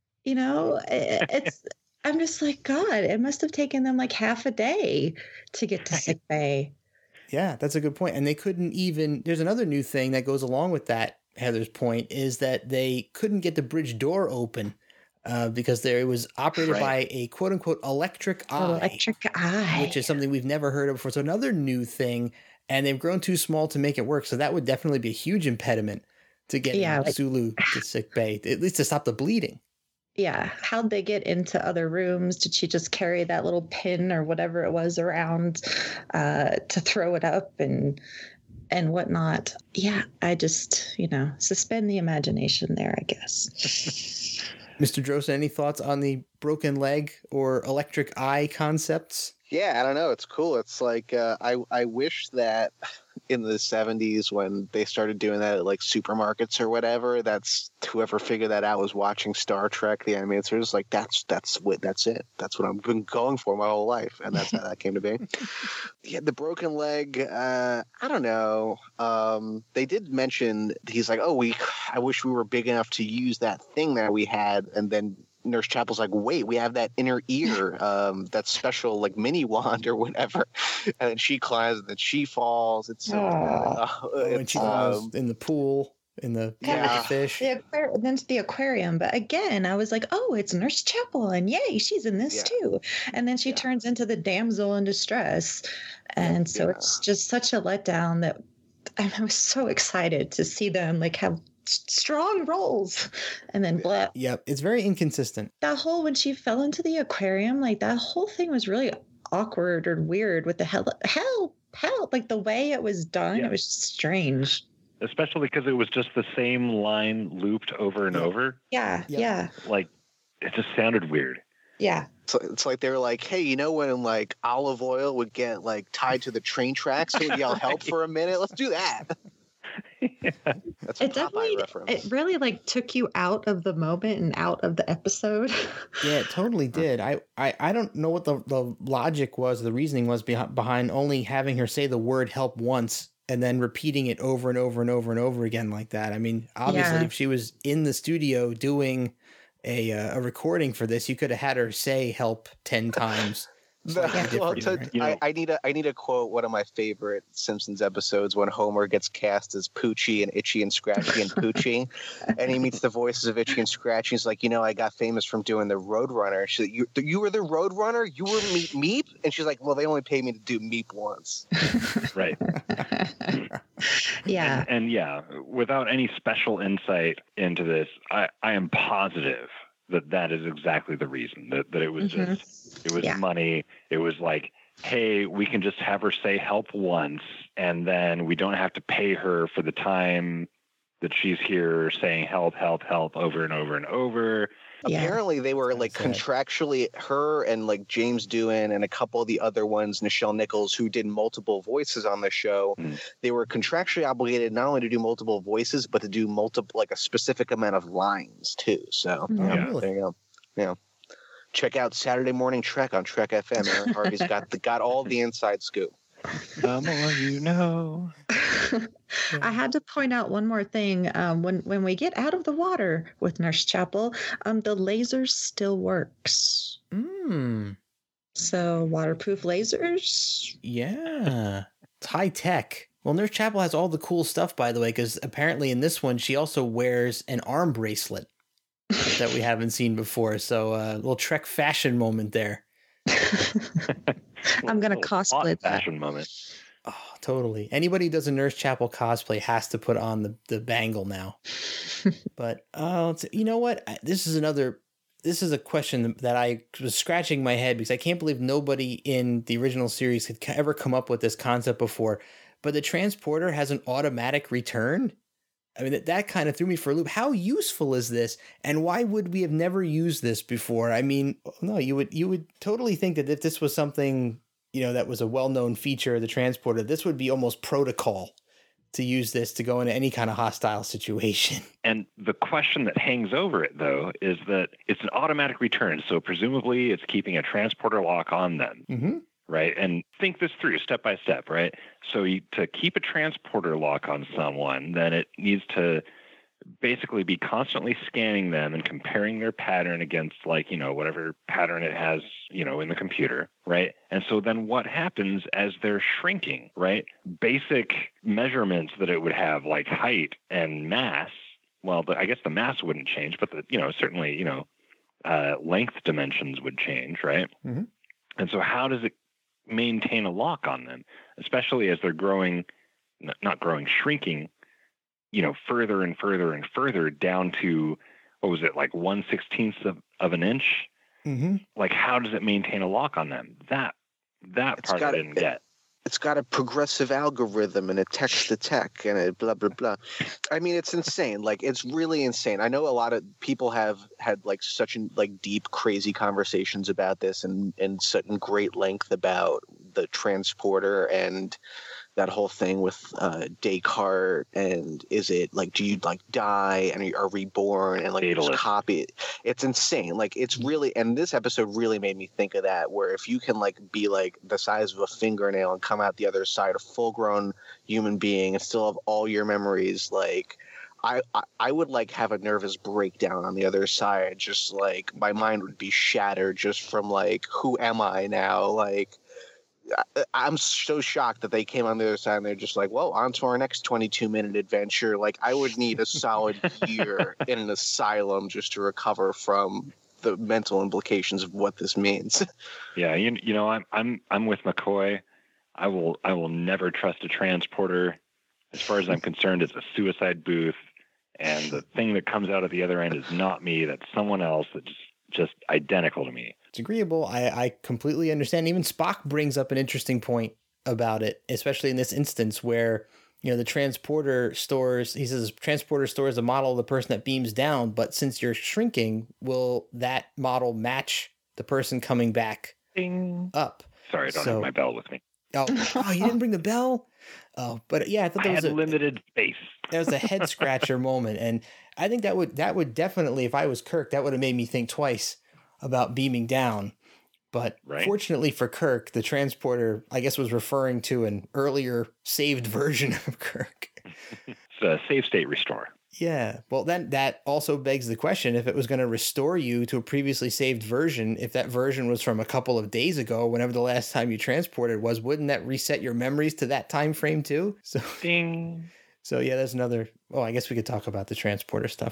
it's. I'm just like, God, it must have taken them like half a day to get to sick bay. Yeah, that's a good point. And they couldn't even. There's another new thing that goes along with that. Heather's point is that they couldn't get the bridge door open because it was operated by a quote unquote electric eye, which is something we've never heard of before. So another new thing, and they've grown too small to make it work. So that would definitely be a huge impediment to get Sulu to sick bay, at least to stop the bleeding. Yeah. How'd they get into other rooms? Did she just carry that little pin or whatever it was around to throw it up and whatnot? Yeah, I just, suspend the imagination there, I guess. Mr. Drosa, any thoughts on the broken leg or electric eye concepts? Yeah, I don't know. It's cool. It's like I wish that in the 70s when they started doing that at like supermarkets or whatever, that's whoever figured that out was watching Star Trek, the animated series. Like that's it. That's what I've been going for my whole life, and that's how that came to be. Yeah, the broken leg. I don't know. They did mention he's like, I wish we were big enough to use that thing that we had, and then Nurse Chapel's like, wait, we have that inner ear, that special like mini wand or whatever, and then she climbs and then she falls. It's so when she falls in the pool in the fish. Then to the aquarium. But again, I was like, oh, it's Nurse Chapel, and yay, she's in this too. And then she turns into the damsel in distress, and so it's just such a letdown that I was so excited to see them like have strong roles, and then blah. Yep, it's very inconsistent. That whole when she fell into the aquarium, like that whole thing was really awkward or weird with the help, like the way it was done. It was just strange. Especially because it was just the same line looped over and over. Yeah. Like it just sounded weird. Yeah. So it's like they were like, hey, you know when like olive oil would get like tied to the train tracks, so would yell help for a minute? Let's do that. That's a Popeye reference. It really like took you out of the moment and out of the episode. Yeah, it totally did. I don't know what the logic was, the reasoning was behind only having her say the word help once and then repeating it over and over and over and over again like that. I mean, obviously, if she was in the studio doing a recording for this, you could have had her say help 10 times. I need to quote one of my favorite Simpsons episodes when Homer gets cast as Poochie and Itchy and Scratchy and Poochie, and he meets the voices of Itchy and Scratchy. He's like, I got famous from doing the Roadrunner. She's like, you were the Roadrunner? You were Meep? And she's like, well, they only paid me to do Meep once. Right. Yeah. And without any special insight into this, I am positive that is exactly the reason that it was it was money. It was like, hey, we can just have her say help once, and then we don't have to pay her for the time that she's here saying help, help, help over and over and over. Apparently they were like contractually, her and like James Doohan and a couple of the other ones, Nichelle Nichols, who did multiple voices on the show. They were contractually obligated not only to do multiple voices, but to do like a specific amount of lines too. So there you go. Yeah. Check out Saturday Morning Trek on Trek FM. Aaron Harvey's got all the inside scoop. The more you know. I had to point out one more thing. When we get out of the water with Nurse Chapel, the laser still works. So waterproof lasers. Yeah, it's high tech. Well, Nurse Chapel has all the cool stuff, by the way, because apparently in this one she also wears an arm bracelet that we haven't seen before. So a little Trek fashion moment there. I'm going to cosplay that. Fashion moment. Oh, totally. Anybody who does a Nurse Chapel cosplay has to put on the bangle now. But you know what? This is a question that I was scratching my head because I can't believe nobody in the original series had ever come up with this concept before. But the transporter has an automatic return. I mean, that kind of threw me for a loop. How useful is this? And why would we have never used this before? I mean, no, you would totally think that if this was something, that was a well-known feature of the transporter, this would be almost protocol to use this to go into any kind of hostile situation. And the question that hangs over it, though, is that it's an automatic return. So presumably it's keeping a transporter lock on them. Mm-hmm. Right. And think this through step by step. Right. So to keep a transporter lock on someone, then it needs to basically be constantly scanning them and comparing their pattern against whatever pattern it has, in the computer. Right. And so then what happens as they're shrinking? Right. Basic measurements that it would have, like height and mass. Well, I guess the mass wouldn't change, but certainly, length dimensions would change. Right. Mm-hmm. And so how does it maintain a lock on them, especially as they're growing, shrinking, further and further and further down to, what was it, like 1/16 of an inch? Mm-hmm. Like, how does it maintain a lock on them? That part I didn't get. it's got a progressive algorithm and it text to tech and it blah blah blah. I mean, it's insane. Like, it's really insane. I know a lot of people have had like such like deep, crazy conversations about this and such great length about the transporter and that whole thing with Descartes, and is it like, do you like die and are reborn and like just copy it? It's insane. Like, it's really, and this episode really made me think of that, where if you can like be like the size of a fingernail and come out the other side a full grown human being and still have all your memories, like I would like have a nervous breakdown on the other side. Just like my mind would be shattered just from like, who am I now? Like, I'm so shocked that they came on the other side and they're just like, well, on to our next 22-minute adventure. Like, I would need a solid year in an asylum just to recover from the mental implications of what this means. Yeah, you know, I'm with McCoy. I will never trust a transporter. As far as I'm concerned, it's a suicide booth, and the thing that comes out at the other end is not me. That's someone else that's just identical to me. It's agreeable. I completely understand. Even Spock brings up an interesting point about it, especially in this instance where, you know, the transporter stores, he says, transporter stores a model of the person that beams down, but since you're shrinking, will that model match the person coming back up? Sorry, I don't have my bell with me. Oh, you didn't bring the bell? Oh, but yeah, I thought that was limited space. That was a head scratcher moment. And I think that would definitely, if I was Kirk, that would have made me think twice about beaming down. But Fortunately for Kirk, the transporter, I guess, was referring to an earlier saved version of Kirk. It's a save state restore. Yeah. Well, then that also begs the question, if it was going to restore you to a previously saved version, if that version was from a couple of days ago, whenever the last time you transported was, wouldn't that reset your memories to that time frame too? So, ding. So yeah, there's another. Oh, I guess we could talk about the transporter stuff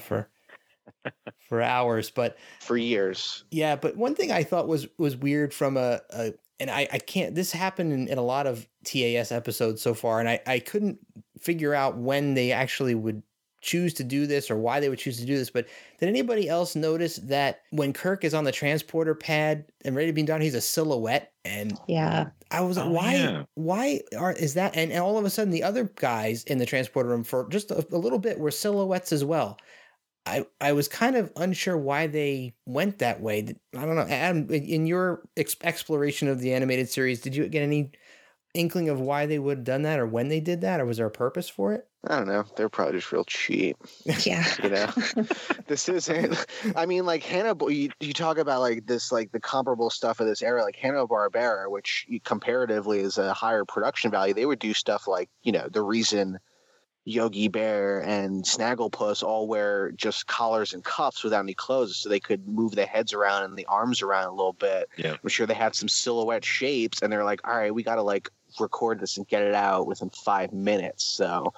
for hours, but for years. Yeah, but one thing I thought was weird from and I can't. This happened in a lot of TAS episodes so far, and I couldn't figure out when they actually would choose to do this or why they would choose to do this. But did anybody else notice that when Kirk is on the transporter pad and ready to beam down, he's a silhouette? And yeah, I was like, why is that? And all of a sudden the other guys in the transporter room for just a little bit were silhouettes as well. I was kind of unsure why they went that way. I don't know. Adam, in your exploration of the animated series, did you get any inkling of why they would have done that or when they did that, or was there a purpose for it? I don't know. They're probably just real cheap. Yeah. You know, this isn't, I mean, like Hannibal, you talk about like this, like the comparable stuff of this era, like Hanna-Barbera, which comparatively is a higher production value. They would do stuff like, you know, the reason Yogi Bear and Snagglepuss all wear just collars and cuffs without any clothes so they could move the heads around and the arms around a little bit. Yeah. I'm sure they had some silhouette shapes and they're like, all right, we got to like record this and get it out within 5 minutes. So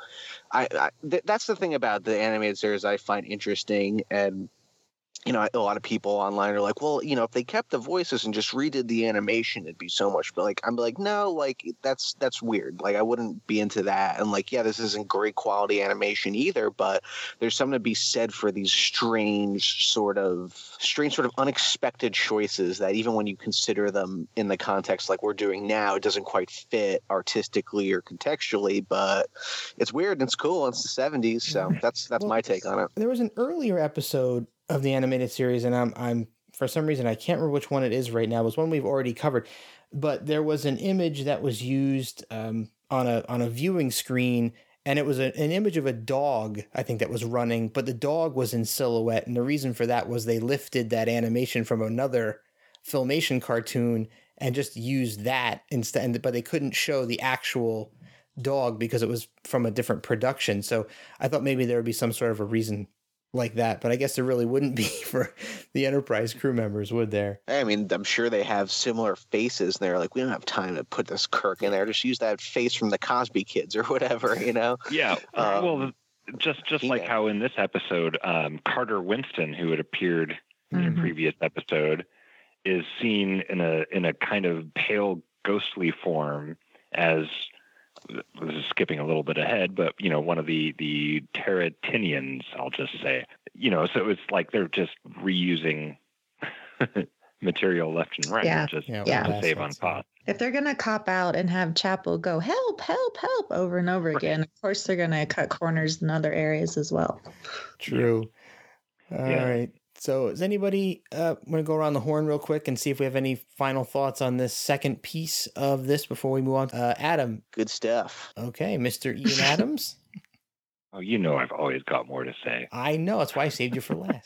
that's the thing about the animated series I find interesting. And, you know, a lot of people online are like, well, you know, if they kept the voices and just redid the animation, it'd be so much. But like, I'm like, no, like that's weird. Like, I wouldn't be into that. And like, yeah, this isn't great quality animation either, but there's something to be said for these strange sort of unexpected choices that even when you consider them in the context like we're doing now, it doesn't quite fit artistically or contextually, but it's weird and it's cool. And it's the 70s. So that's my take on it. There was an earlier episode of the animated series, and I'm for some reason I can't remember which one it is right now. It was one we've already covered, but there was an image that was used on a viewing screen, and it was an image of a dog, I think, that was running, but the dog was in silhouette, and the reason for that was they lifted that animation from another Filmation cartoon and just used that instead, but they couldn't show the actual dog because it was from a different production. So I thought maybe there would be some sort of a reason like that, but I guess there really wouldn't be for the Enterprise crew members, would there? I mean, I'm sure they have similar faces, and they're like, we don't have time to put this Kirk in there. Just use that face from the Cosby Kids or whatever, you know? Yeah. Well, just like how in this episode, Carter Winston, who had appeared in a previous episode, is seen in a kind of pale, ghostly form as, this is skipping a little bit ahead, but, you know, one of the Terratinians, I'll just say, you know, so it's like they're just reusing material left and right, just to save on cost. If they're going to cop out and have Chapel go, help, help, help over and over again, of course they're going to cut corners in other areas as well. True. All right. So does anybody want to go around the horn real quick and see if we have any final thoughts on this second piece of this before we move on? Adam. Good stuff. Okay, Mr. Ian Adams. Oh, you know I've always got more to say. I know. That's why I saved you for last.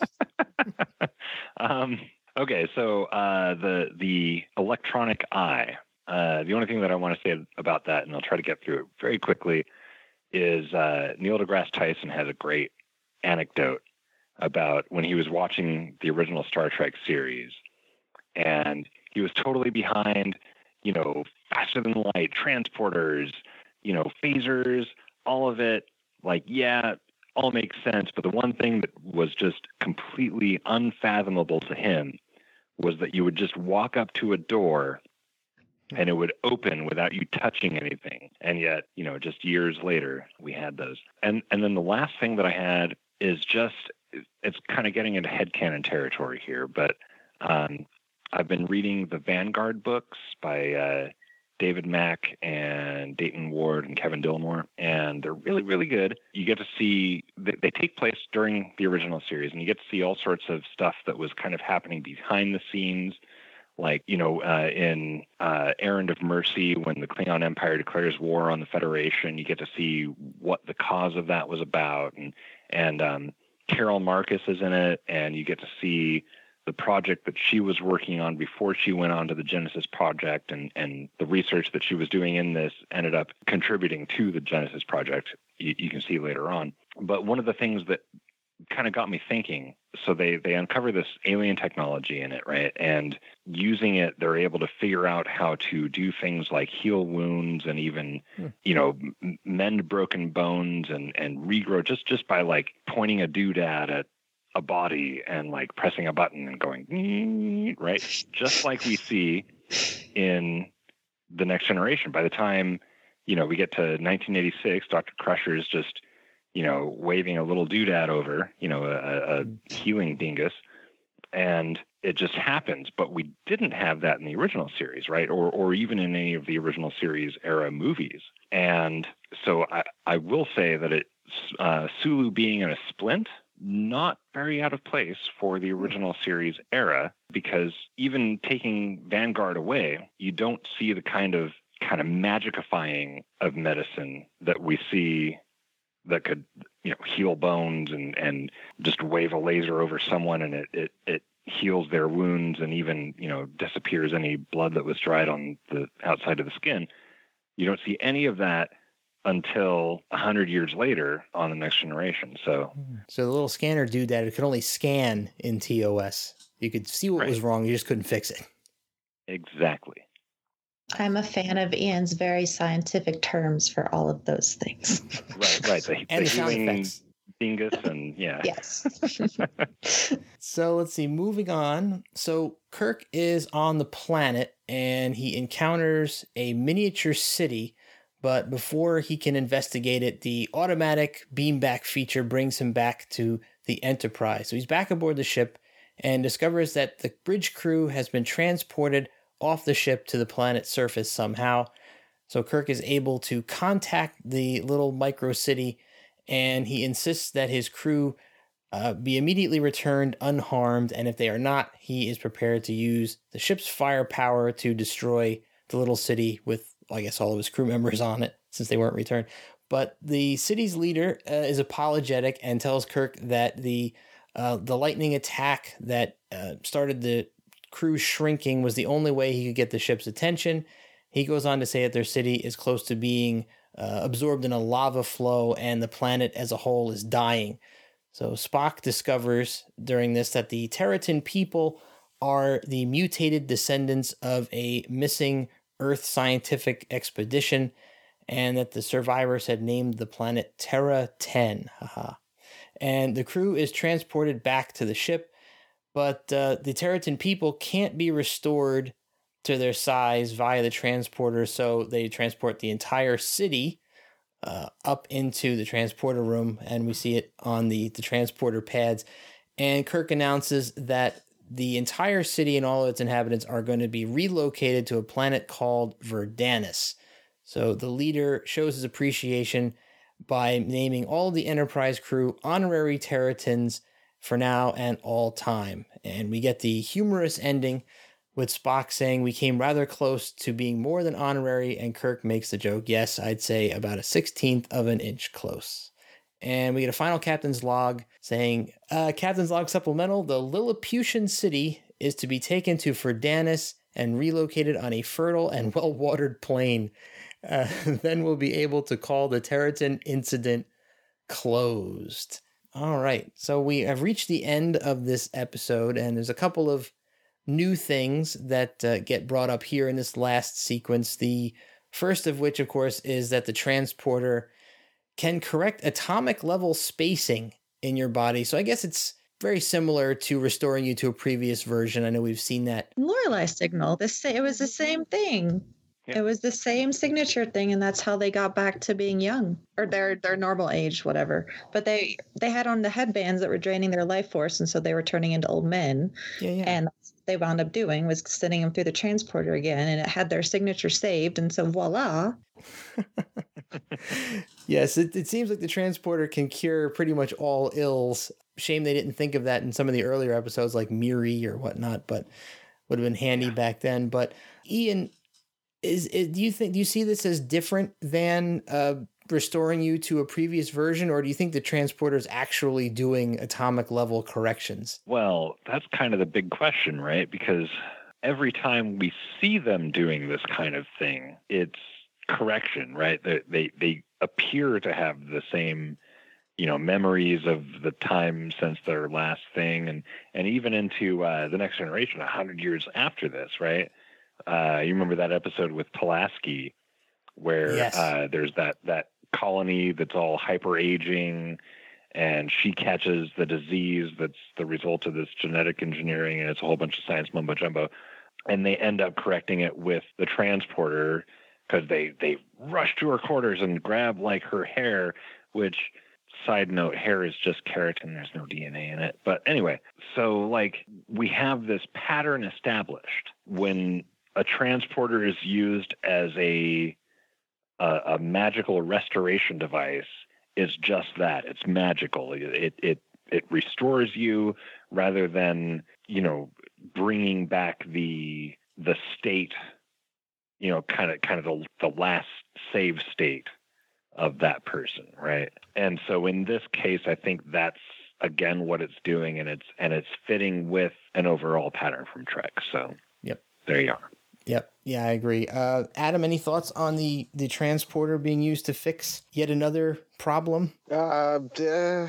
Okay, so the electronic eye. The only thing that I want to say about that, and I'll try to get through it very quickly, is Neil deGrasse Tyson has a great anecdote about when he was watching the original Star Trek series, and he was totally behind, faster than light, transporters, phasers, all of it. Like, yeah, all makes sense. But the one thing that was just completely unfathomable to him was that you would just walk up to a door and it would open without you touching anything. And yet, just years later, we had those. And then the last thing that I had is just, it's kind of getting into headcanon territory here, but I've been reading the Vanguard books by David Mack and Dayton Ward and Kevin Dillmore, and they're really, really good. You get to see, they take place during the original series, and you get to see all sorts of stuff that was kind of happening behind the scenes, like, in Errand of Mercy, when the Klingon Empire declares war on the Federation, you get to see what the cause of that was about, and Carol Marcus is in it, and you get to see the project that she was working on before she went on to the Genesis project, and the research that she was doing in this ended up contributing to the Genesis project. You can see later on. But one of the things that kind of got me thinking, so they uncover this alien technology in it, right? And using it, they're able to figure out how to do things like heal wounds and even, mend broken bones and regrow just by like pointing a doodad at a body and like pressing a button and going, right? Just like we see in The Next Generation. By the time, we get to 1986, Dr. Crusher is just, waving a little doodad over, a healing dingus, and it just happens. But we didn't have that in the original series, right? Or even in any of the original series era movies. And so I will say that Sulu being in a splint, not very out of place for the original series era, because even taking Vanguard away, you don't see the kind of magicifying of medicine that we see that could, heal bones and just wave a laser over someone and it heals their wounds and even, disappears any blood that was dried on the outside of the skin. You don't see any of that until 100 years later on The Next Generation. So the little scanner dude that it could only scan in TOS. You could see what was wrong. You just couldn't fix it. Exactly. I'm a fan of Ian's very scientific terms for all of those things. Right. And the sound healing effects. dingus and yeah. Yes. So let's see, moving on. So Kirk is on the planet and he encounters a miniature city. But before he can investigate it, the automatic beamback feature brings him back to the Enterprise. So he's back aboard the ship and discovers that the bridge crew has been transported off the ship to the planet's surface somehow. So Kirk is able to contact the little micro city, and he insists that his crew be immediately returned unharmed, and if they are not, he is prepared to use the ship's firepower to destroy the little city with, I guess, all of his crew members on it, since they weren't returned. But the city's leader is apologetic and tells Kirk that the lightning attack that started the crew shrinking was the only way he could get the ship's attention. He goes on to say that their city is close to being absorbed in a lava flow and the planet as a whole is dying. So Spock discovers during this that the Territan people are the mutated descendants of a missing Earth scientific expedition, and that the survivors had named the planet Terra 10. And the crew is transported back to the ship, but the Territan people can't be restored to their size via the transporter, so they transport the entire city up into the transporter room, and we see it on the transporter pads. And Kirk announces that the entire city and all of its inhabitants are going to be relocated to a planet called Verdanus. So the leader shows his appreciation by naming all the Enterprise crew honorary Terratons for now and all time. And we get the humorous ending with Spock saying we came rather close to being more than honorary, and Kirk makes the joke, yes, I'd say about a 16th of an inch close. And we get a final captain's log saying, Captain's log supplemental, the Lilliputian city is to be taken to Verdanus and relocated on a fertile and well-watered plain. Then we'll be able to call the Terraton incident closed. All right, so we have reached the end of this episode, and there's a couple of new things that get brought up here in this last sequence. The first of which, of course, is that the transporter can correct atomic level spacing in your body. So I guess it's very similar to restoring you to a previous version. I know we've seen that. Lorelei signal. It was the same thing. Yeah. It was the same signature thing, and that's how they got back to being young, or their normal age, whatever. But they had on the headbands that were draining their life force, and so they were turning into old men. Yeah. And that's what they wound up doing, was sending them through the transporter again, and it had their signature saved, and so voila. Yes, it seems like the transporter can cure pretty much all ills. Shame they didn't think of that in some of the earlier episodes, like Miri or whatnot, but would have been handy back then. But Ian, do you see this as different than restoring you to a previous version, or do you think the transporter is actually doing atomic level corrections? Well, that's kind of the big question, right? Because every time we see them doing this kind of thing, it's correction, right? They appear to have the same, memories of the time since their last thing, and even into the Next Generation, 100 years after this, right? You remember that episode with Pulaski, where yes. There's that colony that's all hyper aging, and she catches the disease that's the result of this genetic engineering, and it's a whole bunch of science mumbo jumbo, and they end up correcting it with the transporter because they rush to her quarters and grab like her hair, which, side note, hair is just keratin. There's no DNA in it. But anyway, so like we have this pattern established when a transporter is used as a magical restoration device. It's just that. It's magical. It restores you rather than, bringing back the state, kind of the last save state of that person, right? And so in this case, I think that's again what it's doing, and it's fitting with an overall pattern from Trek. So yep, there you are. Yep. Yeah, I agree. Adam, any thoughts on the transporter being used to fix yet another problem? This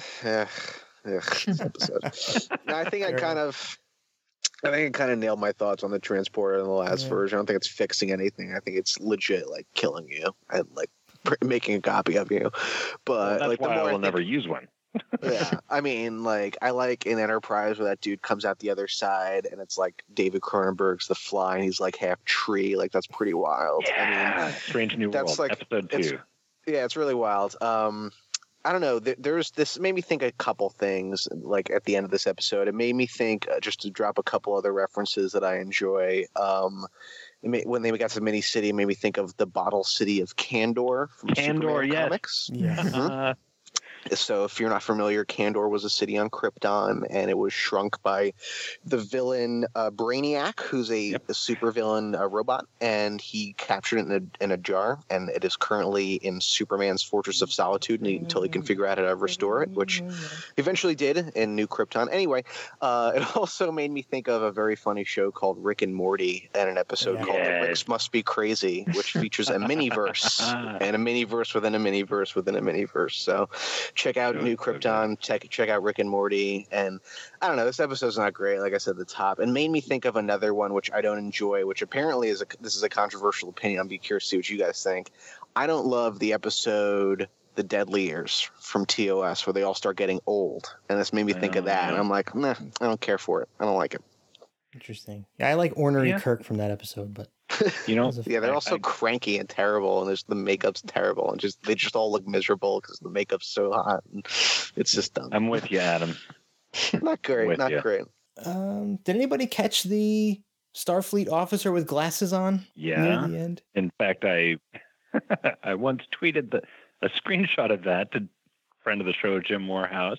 episode. No, I think I kind of nailed my thoughts on the transporter in the last version. I don't think it's fixing anything. I think it's legit like killing you and like making a copy of you. But that's like why I will never use one. Yeah, I mean, like I like in Enterprise where that dude comes out the other side and it's like David Cronenberg's The Fly and he's like half tree. Like that's pretty wild. Yeah, I mean, Strange New World, like, episode 2. It's really wild. I don't know. There's this made me think a couple things. Like at the end of this episode, it made me think just to drop a couple other references that I enjoy. When they got to Mini City, it made me think of the Bottle City of Kandor from Superman comics. Yeah. Mm-hmm. So if you're not familiar, Kandor was a city on Krypton, and it was shrunk by the villain Brainiac, who's a supervillain robot, and he captured it in a jar, and it is currently in Superman's Fortress of Solitude until he can figure out how to restore it, which he eventually did in New Krypton. Anyway, it also made me think of a very funny show called Rick and Morty, and an episode called The Ricks Must Be Crazy, which features a mini-verse, and a mini-verse within a mini-verse within a mini-verse. So check out New Krypton, check out Rick and Morty, and I don't know, this episode's not great, like I said at the top, and made me think of another one which I don't enjoy, which apparently this is a controversial opinion. I'll be curious to see what you guys think. I don't love the episode The Deadly Years from TOS where they all start getting old, and this made me think of that, and I'm like, nah, I don't care for it. I don't like it. Interesting. Yeah, I like Ornery Kirk from that episode, but they're all so cranky and terrible, and the makeup's terrible, and they just all look miserable because the makeup's so hot, and it's just dumb. I'm with you, Adam. Not great. Did anybody catch the Starfleet officer with glasses on near the end? In fact, I I once tweeted a screenshot of that to a friend of the show, Jim Morehouse,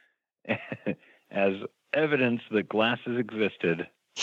as evidence that glasses existed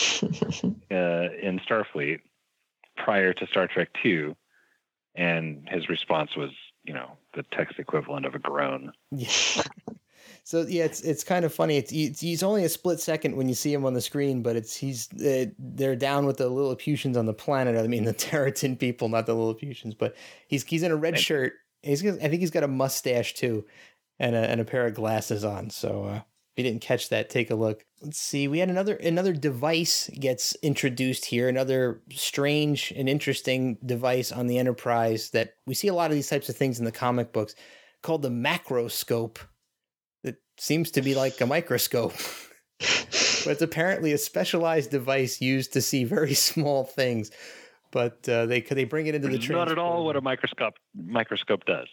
in Starfleet prior to Star Trek II. And his response was, the text equivalent of a groan. Yeah. So yeah, it's kind of funny. He's only a split second when you see him on the screen, but they're down with the Lilliputians on the planet. I mean, the Territon people, not the Lilliputians. But he's in a red shirt. I think he's got a mustache too, and a pair of glasses on. So if you didn't catch that, take a look. Let's see. We had another device gets introduced here. Another strange and interesting device on the Enterprise that we see a lot of these types of things in the comic books, called the macroscope. It seems to be like a microscope, but it's apparently a specialized device used to see very small things. But they bring it into the transport. Not at all what a microscope does.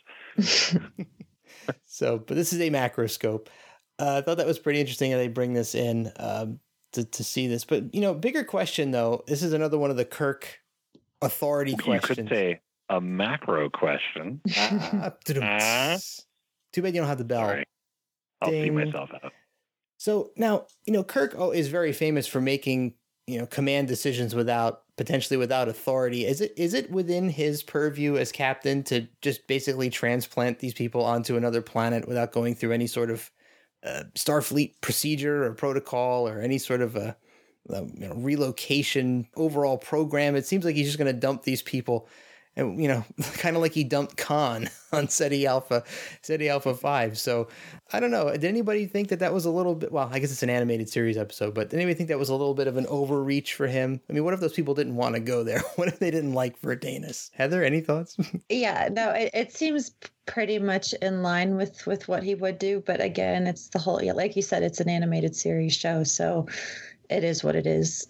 But this is a macroscope. I thought that was pretty interesting that they bring this in to see this. But bigger question though. This is another one of the Kirk authority questions. You could say a macro question. Too bad you don't have the bell. Sorry. I'll see myself out. So now, Kirk is very famous for making, command decisions potentially without authority. Is it within his purview as captain to just basically transplant these people onto another planet without going through any sort of Starfleet procedure or protocol or any sort of a relocation overall program? It seems like he's just going to dump these people. And, kind of like he dumped Khan on SETI Alpha 5. So I don't know. Did anybody think that was a little bit, well, I guess it's an animated series episode, but did anybody think that was a little bit of an overreach for him? I mean, what if those people didn't want to go there? What if they didn't like Verdanus? Heather, any thoughts? Yeah, no, it seems pretty much in line with what he would do. But again, it's the whole, like you said, it's an animated series show. So it is what it is.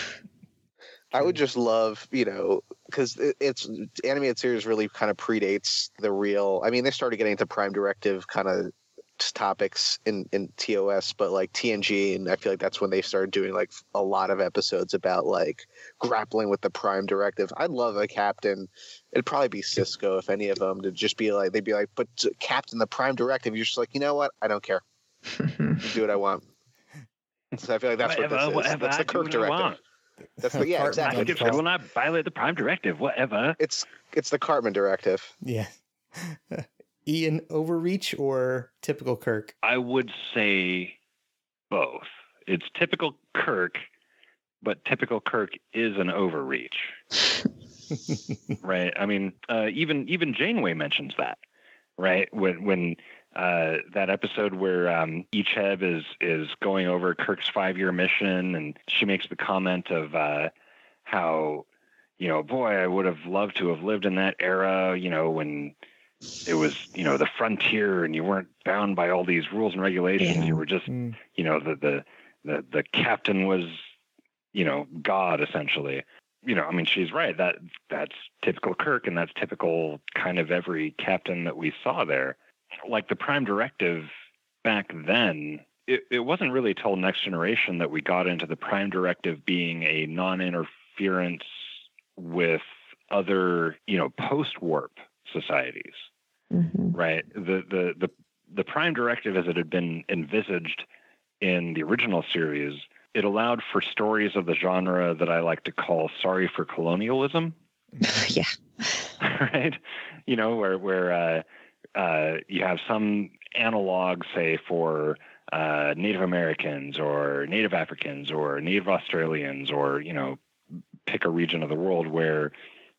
I would just love, because it's animated series really kind of predates the real. I mean, they started getting into Prime Directive kind of topics in TOS, but like TNG, and I feel like that's when they started doing like a lot of episodes about like grappling with the Prime Directive. I'd love a captain. It'd probably be Cisco if any of them to just be like, they'd be like, but Captain, the Prime Directive. You're just like, you know what? I don't care. Do what I want. So I feel like that's what this is. That's the Kirk Directive. That's exactly. I will not violate the Prime Directive. Whatever. It's the Cartman Directive. Yeah. Ian, overreach or typical Kirk? I would say both. It's typical Kirk, but typical Kirk is an overreach. Right? I mean, even Janeway mentions that, right? When that episode where Icheb is going over Kirk's 5-year mission, and she makes the comment of how, boy, I would have loved to have lived in that era, when it was, the frontier and you weren't bound by all these rules and regulations. Yeah. You were just, the captain was, God, essentially. I mean, she's right. That's typical Kirk, and that's typical kind of every captain that we saw there. Like the Prime Directive back then, it wasn't really till Next Generation that we got into the Prime Directive being a non-interference with other, post-warp societies, right? The Prime Directive, as it had been envisaged in the original series, it allowed for stories of the genre that I like to call sorry for colonialism. Yeah. Right? Where you have some analog, say, for Native Americans or Native Africans or Native Australians, or, pick a region of the world where,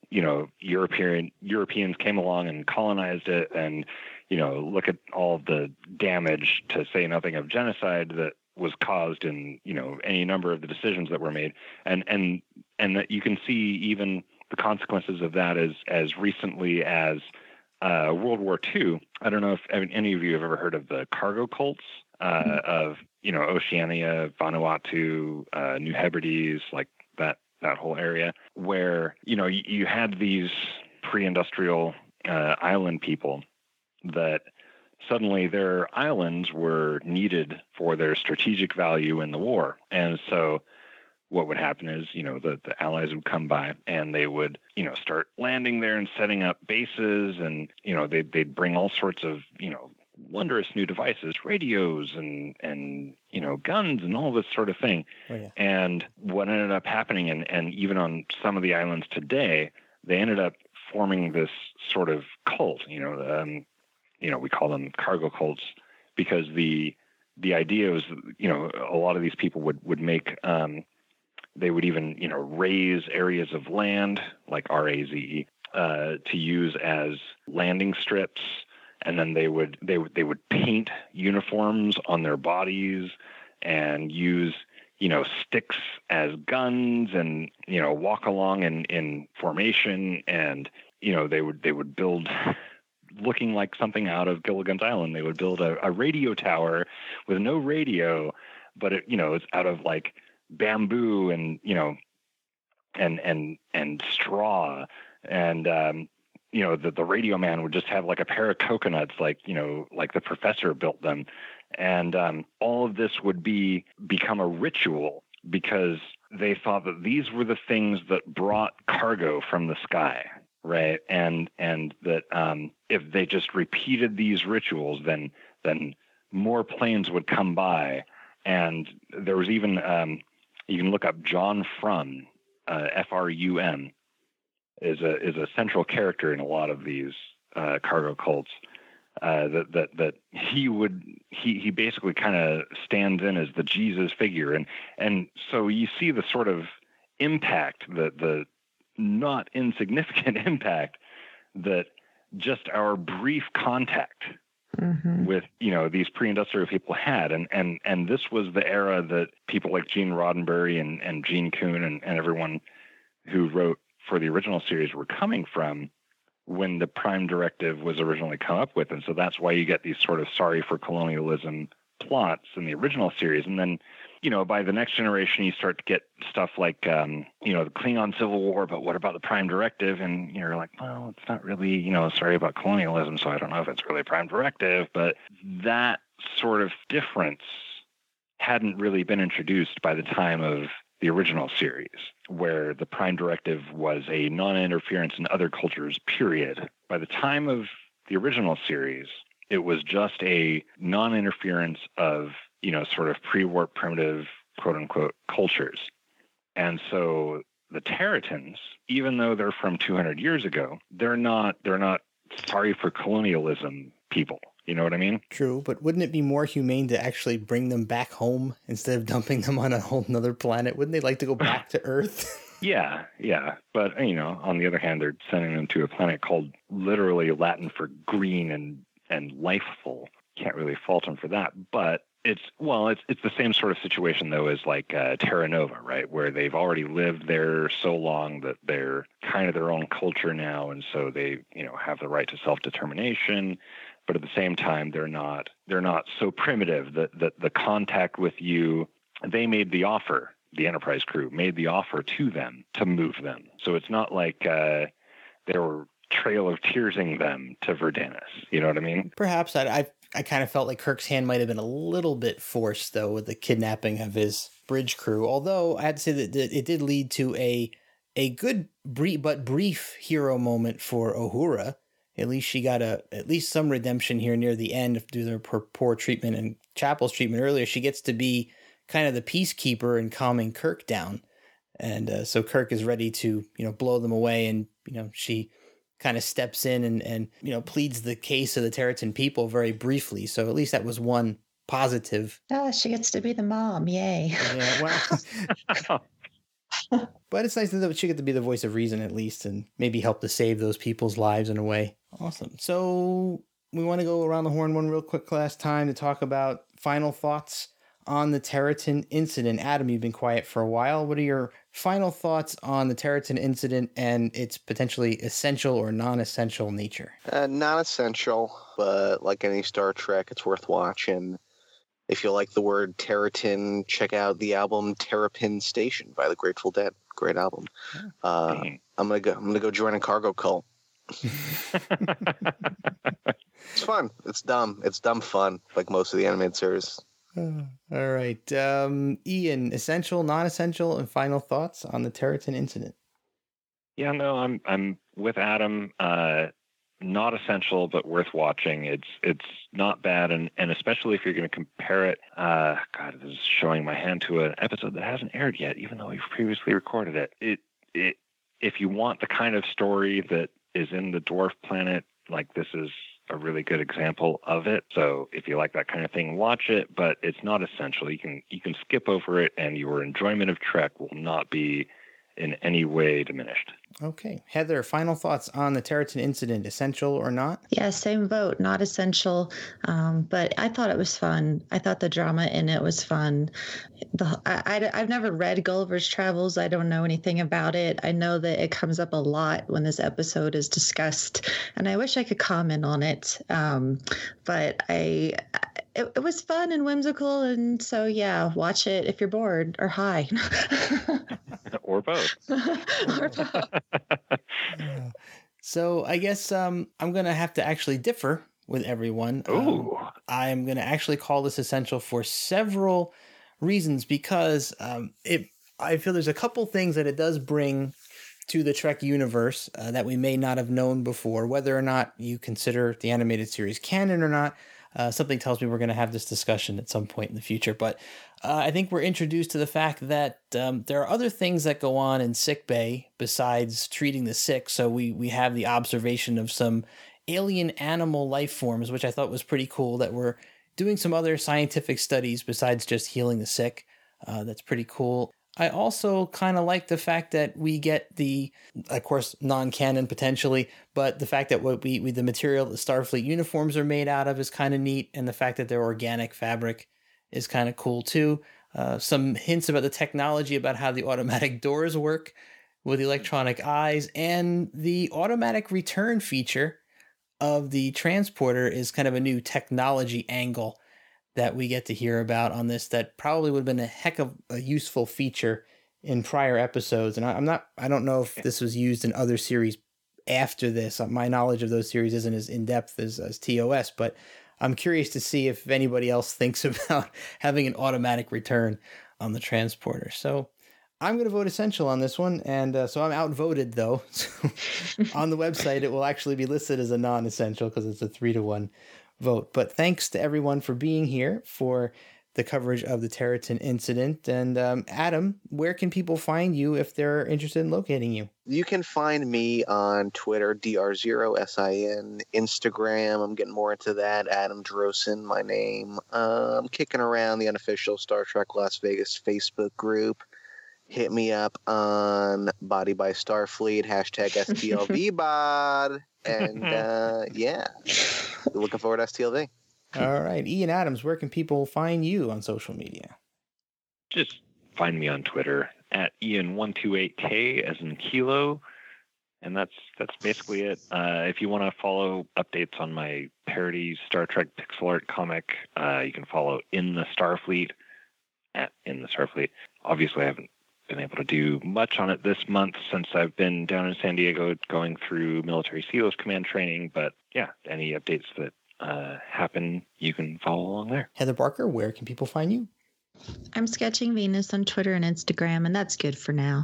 Europeans came along and colonized it, and, look at all the damage, to say nothing of genocide, that was caused in, any number of the decisions that were made. And that you can see even the consequences of that as recently as World War II. I don't know if any of you have ever heard of the cargo cults of, Oceania, Vanuatu, New Hebrides, like that whole area, where, you had these pre-industrial island people that suddenly their islands were needed for their strategic value in the war. And so what would happen is, the Allies would come by and they would, start landing there and setting up bases, and, they'd bring all sorts of, wondrous new devices, radios and guns and all this sort of thing. Oh, yeah. And what ended up happening, and even on some of the islands today, they ended up forming this sort of cult, we call them cargo cults, because the idea was, a lot of these people would make, they would even, raise areas of land like RAZE to use as landing strips. And then they would paint uniforms on their bodies and use, sticks as guns, and, walk along in formation. And, they would build, looking like something out of Gilligan's Island. They would build a radio tower with no radio, but it's out of like bamboo and, and straw. And, the radio man would just have like a pair of coconuts, like the professor built them. And all of this would become a ritual, because they thought that these were the things that brought cargo from the sky, right? And that if they just repeated these rituals, then more planes would come by. And there was even, you can look up John Frum, F-R-U-M, is a central character in a lot of these cargo cults. That he basically kind of stands in as the Jesus figure, and so you see the sort of impact, the not insignificant impact that just our brief contact with these pre-industrial people had, and this was the era that people like Gene Roddenberry and Gene Kuhn and everyone who wrote for the original series were coming from when the Prime Directive was originally come up with. And so that's why you get these sort of sorry for colonialism plots in the original series. And then, by the next generation, you start to get stuff like, the Klingon Civil War, but what about the Prime Directive? And you're like, well, it's not really, sorry about colonialism, so I don't know if it's really Prime Directive. But that sort of difference hadn't really been introduced by the time of the original series, where the Prime Directive was a non-interference in other cultures, period. By the time of the original series, it was just a non-interference of, sort of pre-warp primitive, quote-unquote, cultures. And so the Territans, even though they're from 200 years ago, they're not sorry for colonialism people. You know what I mean? True, but wouldn't it be more humane to actually bring them back home instead of dumping them on a whole nother planet? Wouldn't they like to go back to Earth? Yeah. But, on the other hand, they're sending them to a planet called literally Latin for green and lifeful. Can't really fault them for that. But it's the same sort of situation, though, as like Terra Nova, right? Where they've already lived there so long that they're kind of their own culture now. And so they, have the right to self-determination. But at the same time, they're not so primitive that the contact with you, they made the offer, the Enterprise crew made the offer to them to move them. So it's not like they were Trail of Tearsing them to Verdanus. You know what I mean? Perhaps. I kind of felt like Kirk's hand might have been a little bit forced, though, with the kidnapping of his bridge crew. Although I had to say that it did lead to a good but brief hero moment for Uhura. At least she got at least some redemption here near the end due to her poor treatment and Chapel's treatment earlier. She gets to be kind of the peacekeeper and calming Kirk down. And so Kirk is ready to, blow them away. And, she kind of steps in and pleads the case of the Territan people very briefly. So at least that was one positive. Oh, she gets to be the mom. Yay. Yeah, well... But it's nice that she gets to be the voice of reason at least, and maybe help to save those people's lives in a way. Awesome. So we want to go around the horn one real quick last time to talk about final thoughts on the Territan incident. Adam, you've been quiet for a while. What are your final thoughts on the Territan incident and its potentially essential or non-essential nature? Non-essential, but like any Star Trek, it's worth watching. If you like the word Territan, check out the album Terrapin Station by the Grateful Dead. Great album. I'm gonna go join a cargo cult. It's fun. It's dumb. It's dumb fun, like most of the animated series. All right. Ian, essential, non-essential, and final thoughts on the Territon incident. Yeah, no, I'm with Adam. Not essential, but worth watching. It's not bad, and especially if you're going to compare it. God, this is showing my hand to an episode that hasn't aired yet, even though we've previously recorded it. If you want the kind of story that is in the Dwarf Planet, like this is a really good example of it. So if you like that kind of thing, watch it. But it's not essential. You can skip over it, and your enjoyment of Trek will not be in any way diminished. Okay. Heather, final thoughts on the Territon incident, essential or not? Yeah, same vote, not essential. But I thought it was fun. I thought the drama in it was fun. I've never read Gulliver's Travels. I don't know anything about it. I know that it comes up a lot when this episode is discussed, and I wish I could comment on it. But it was fun and whimsical, and so yeah, watch it if you're bored or high. Or both. Or both. So I guess I'm going to have to actually differ with everyone. Ooh. I'm going to actually call this essential for several reasons because I feel there's a couple things that it does bring to the Trek universe that we may not have known before, whether or not you consider the animated series canon or not. Something tells me we're going to have this discussion at some point in the future, but I think we're introduced to the fact that there are other things that go on in sickbay besides treating the sick. So we have the observation of some alien animal life forms, which I thought was pretty cool, that we're doing some other scientific studies besides just healing the sick. That's pretty cool. I also kind of like the fact that we get the, of course, non-canon potentially, but the fact that what the material that Starfleet uniforms are made out of is kind of neat, and the fact that they're organic fabric is kind of cool too. Some hints about the technology, about how the automatic doors work with electronic eyes, and the automatic return feature of the transporter is kind of a new technology angle that we get to hear about on this that probably would have been a heck of a useful feature in prior episodes. And I don't know if this was used in other series after this. My knowledge of those series isn't as in-depth as TOS, but I'm curious to see if anybody else thinks about having an automatic return on the transporter. So I'm going to vote essential on this one. And so I'm outvoted, though. So on the website, it will actually be listed as a non-essential because it's a 3-1 vote. But thanks to everyone for being here for the coverage of the Territon incident. And Adam, where can people find you if they're interested in locating you? You can find me on Twitter, dr0sin, Instagram. I'm getting more into that. Adam Drosin, my name. I'm kicking around the unofficial Star Trek Las Vegas Facebook group. Hit me up on Body by Starfleet, #STLVBod. And yeah, looking forward to STLV. All right. Ian Adams, where can people find you on social media? Just find me on Twitter at Ian128K as in kilo. And that's basically it. If you want to follow updates on my parody Star Trek pixel art comic, you can follow In the Starfleet at In the Starfleet. Obviously, I haven't been able to do much on it this month since I've been down in San Diego going through military SEALs command training. But yeah, any updates that happen, you can follow along there. Heather Barker, where can people find you? I'm Sketching Venus on Twitter and Instagram, and that's good for now.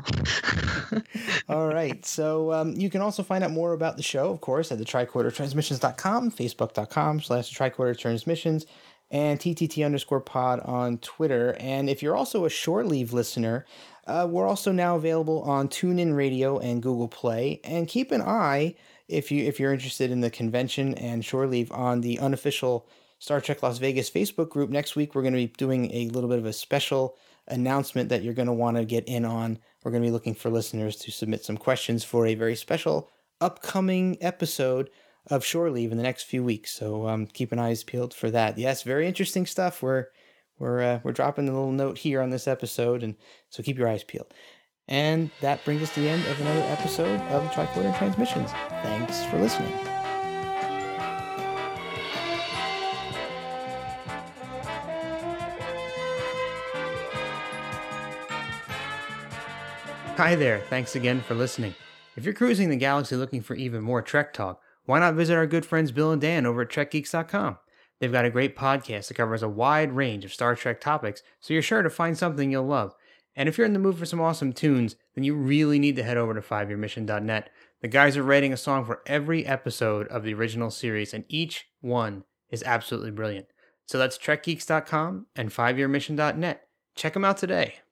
All right. So you can also find out more about the show, of course, at the tricordertransmissions.com, facebook.com/tricordertransmissions, and TTT_pod on Twitter. And if you're also a shore leave listener, we're also now available on TuneIn Radio and Google Play. And keep an eye, if you're interested in the convention and shore leave, on the unofficial Star Trek Las Vegas Facebook group. Next week, we're going to be doing a little bit of a special announcement that you're going to want to get in on. We're going to be looking for listeners to submit some questions for a very special upcoming episode of Shore Leave in the next few weeks. So keep an eyes peeled for that. Yes, very interesting stuff. We're dropping a little note here on this episode, and so keep your eyes peeled. And that brings us to the end of another episode of the Tricorder Transmissions. Thanks for listening. Hi there. Thanks again for listening. If you're cruising the galaxy looking for even more Trek talk, why not visit our good friends Bill and Dan over at TrekGeeks.com? They've got a great podcast that covers a wide range of Star Trek topics, so you're sure to find something you'll love. And if you're in the mood for some awesome tunes, then you really need to head over to 5yearmission.net. The guys are writing a song for every episode of the original series, and each one is absolutely brilliant. So that's TrekGeeks.com and 5yearmission.net. Check them out today.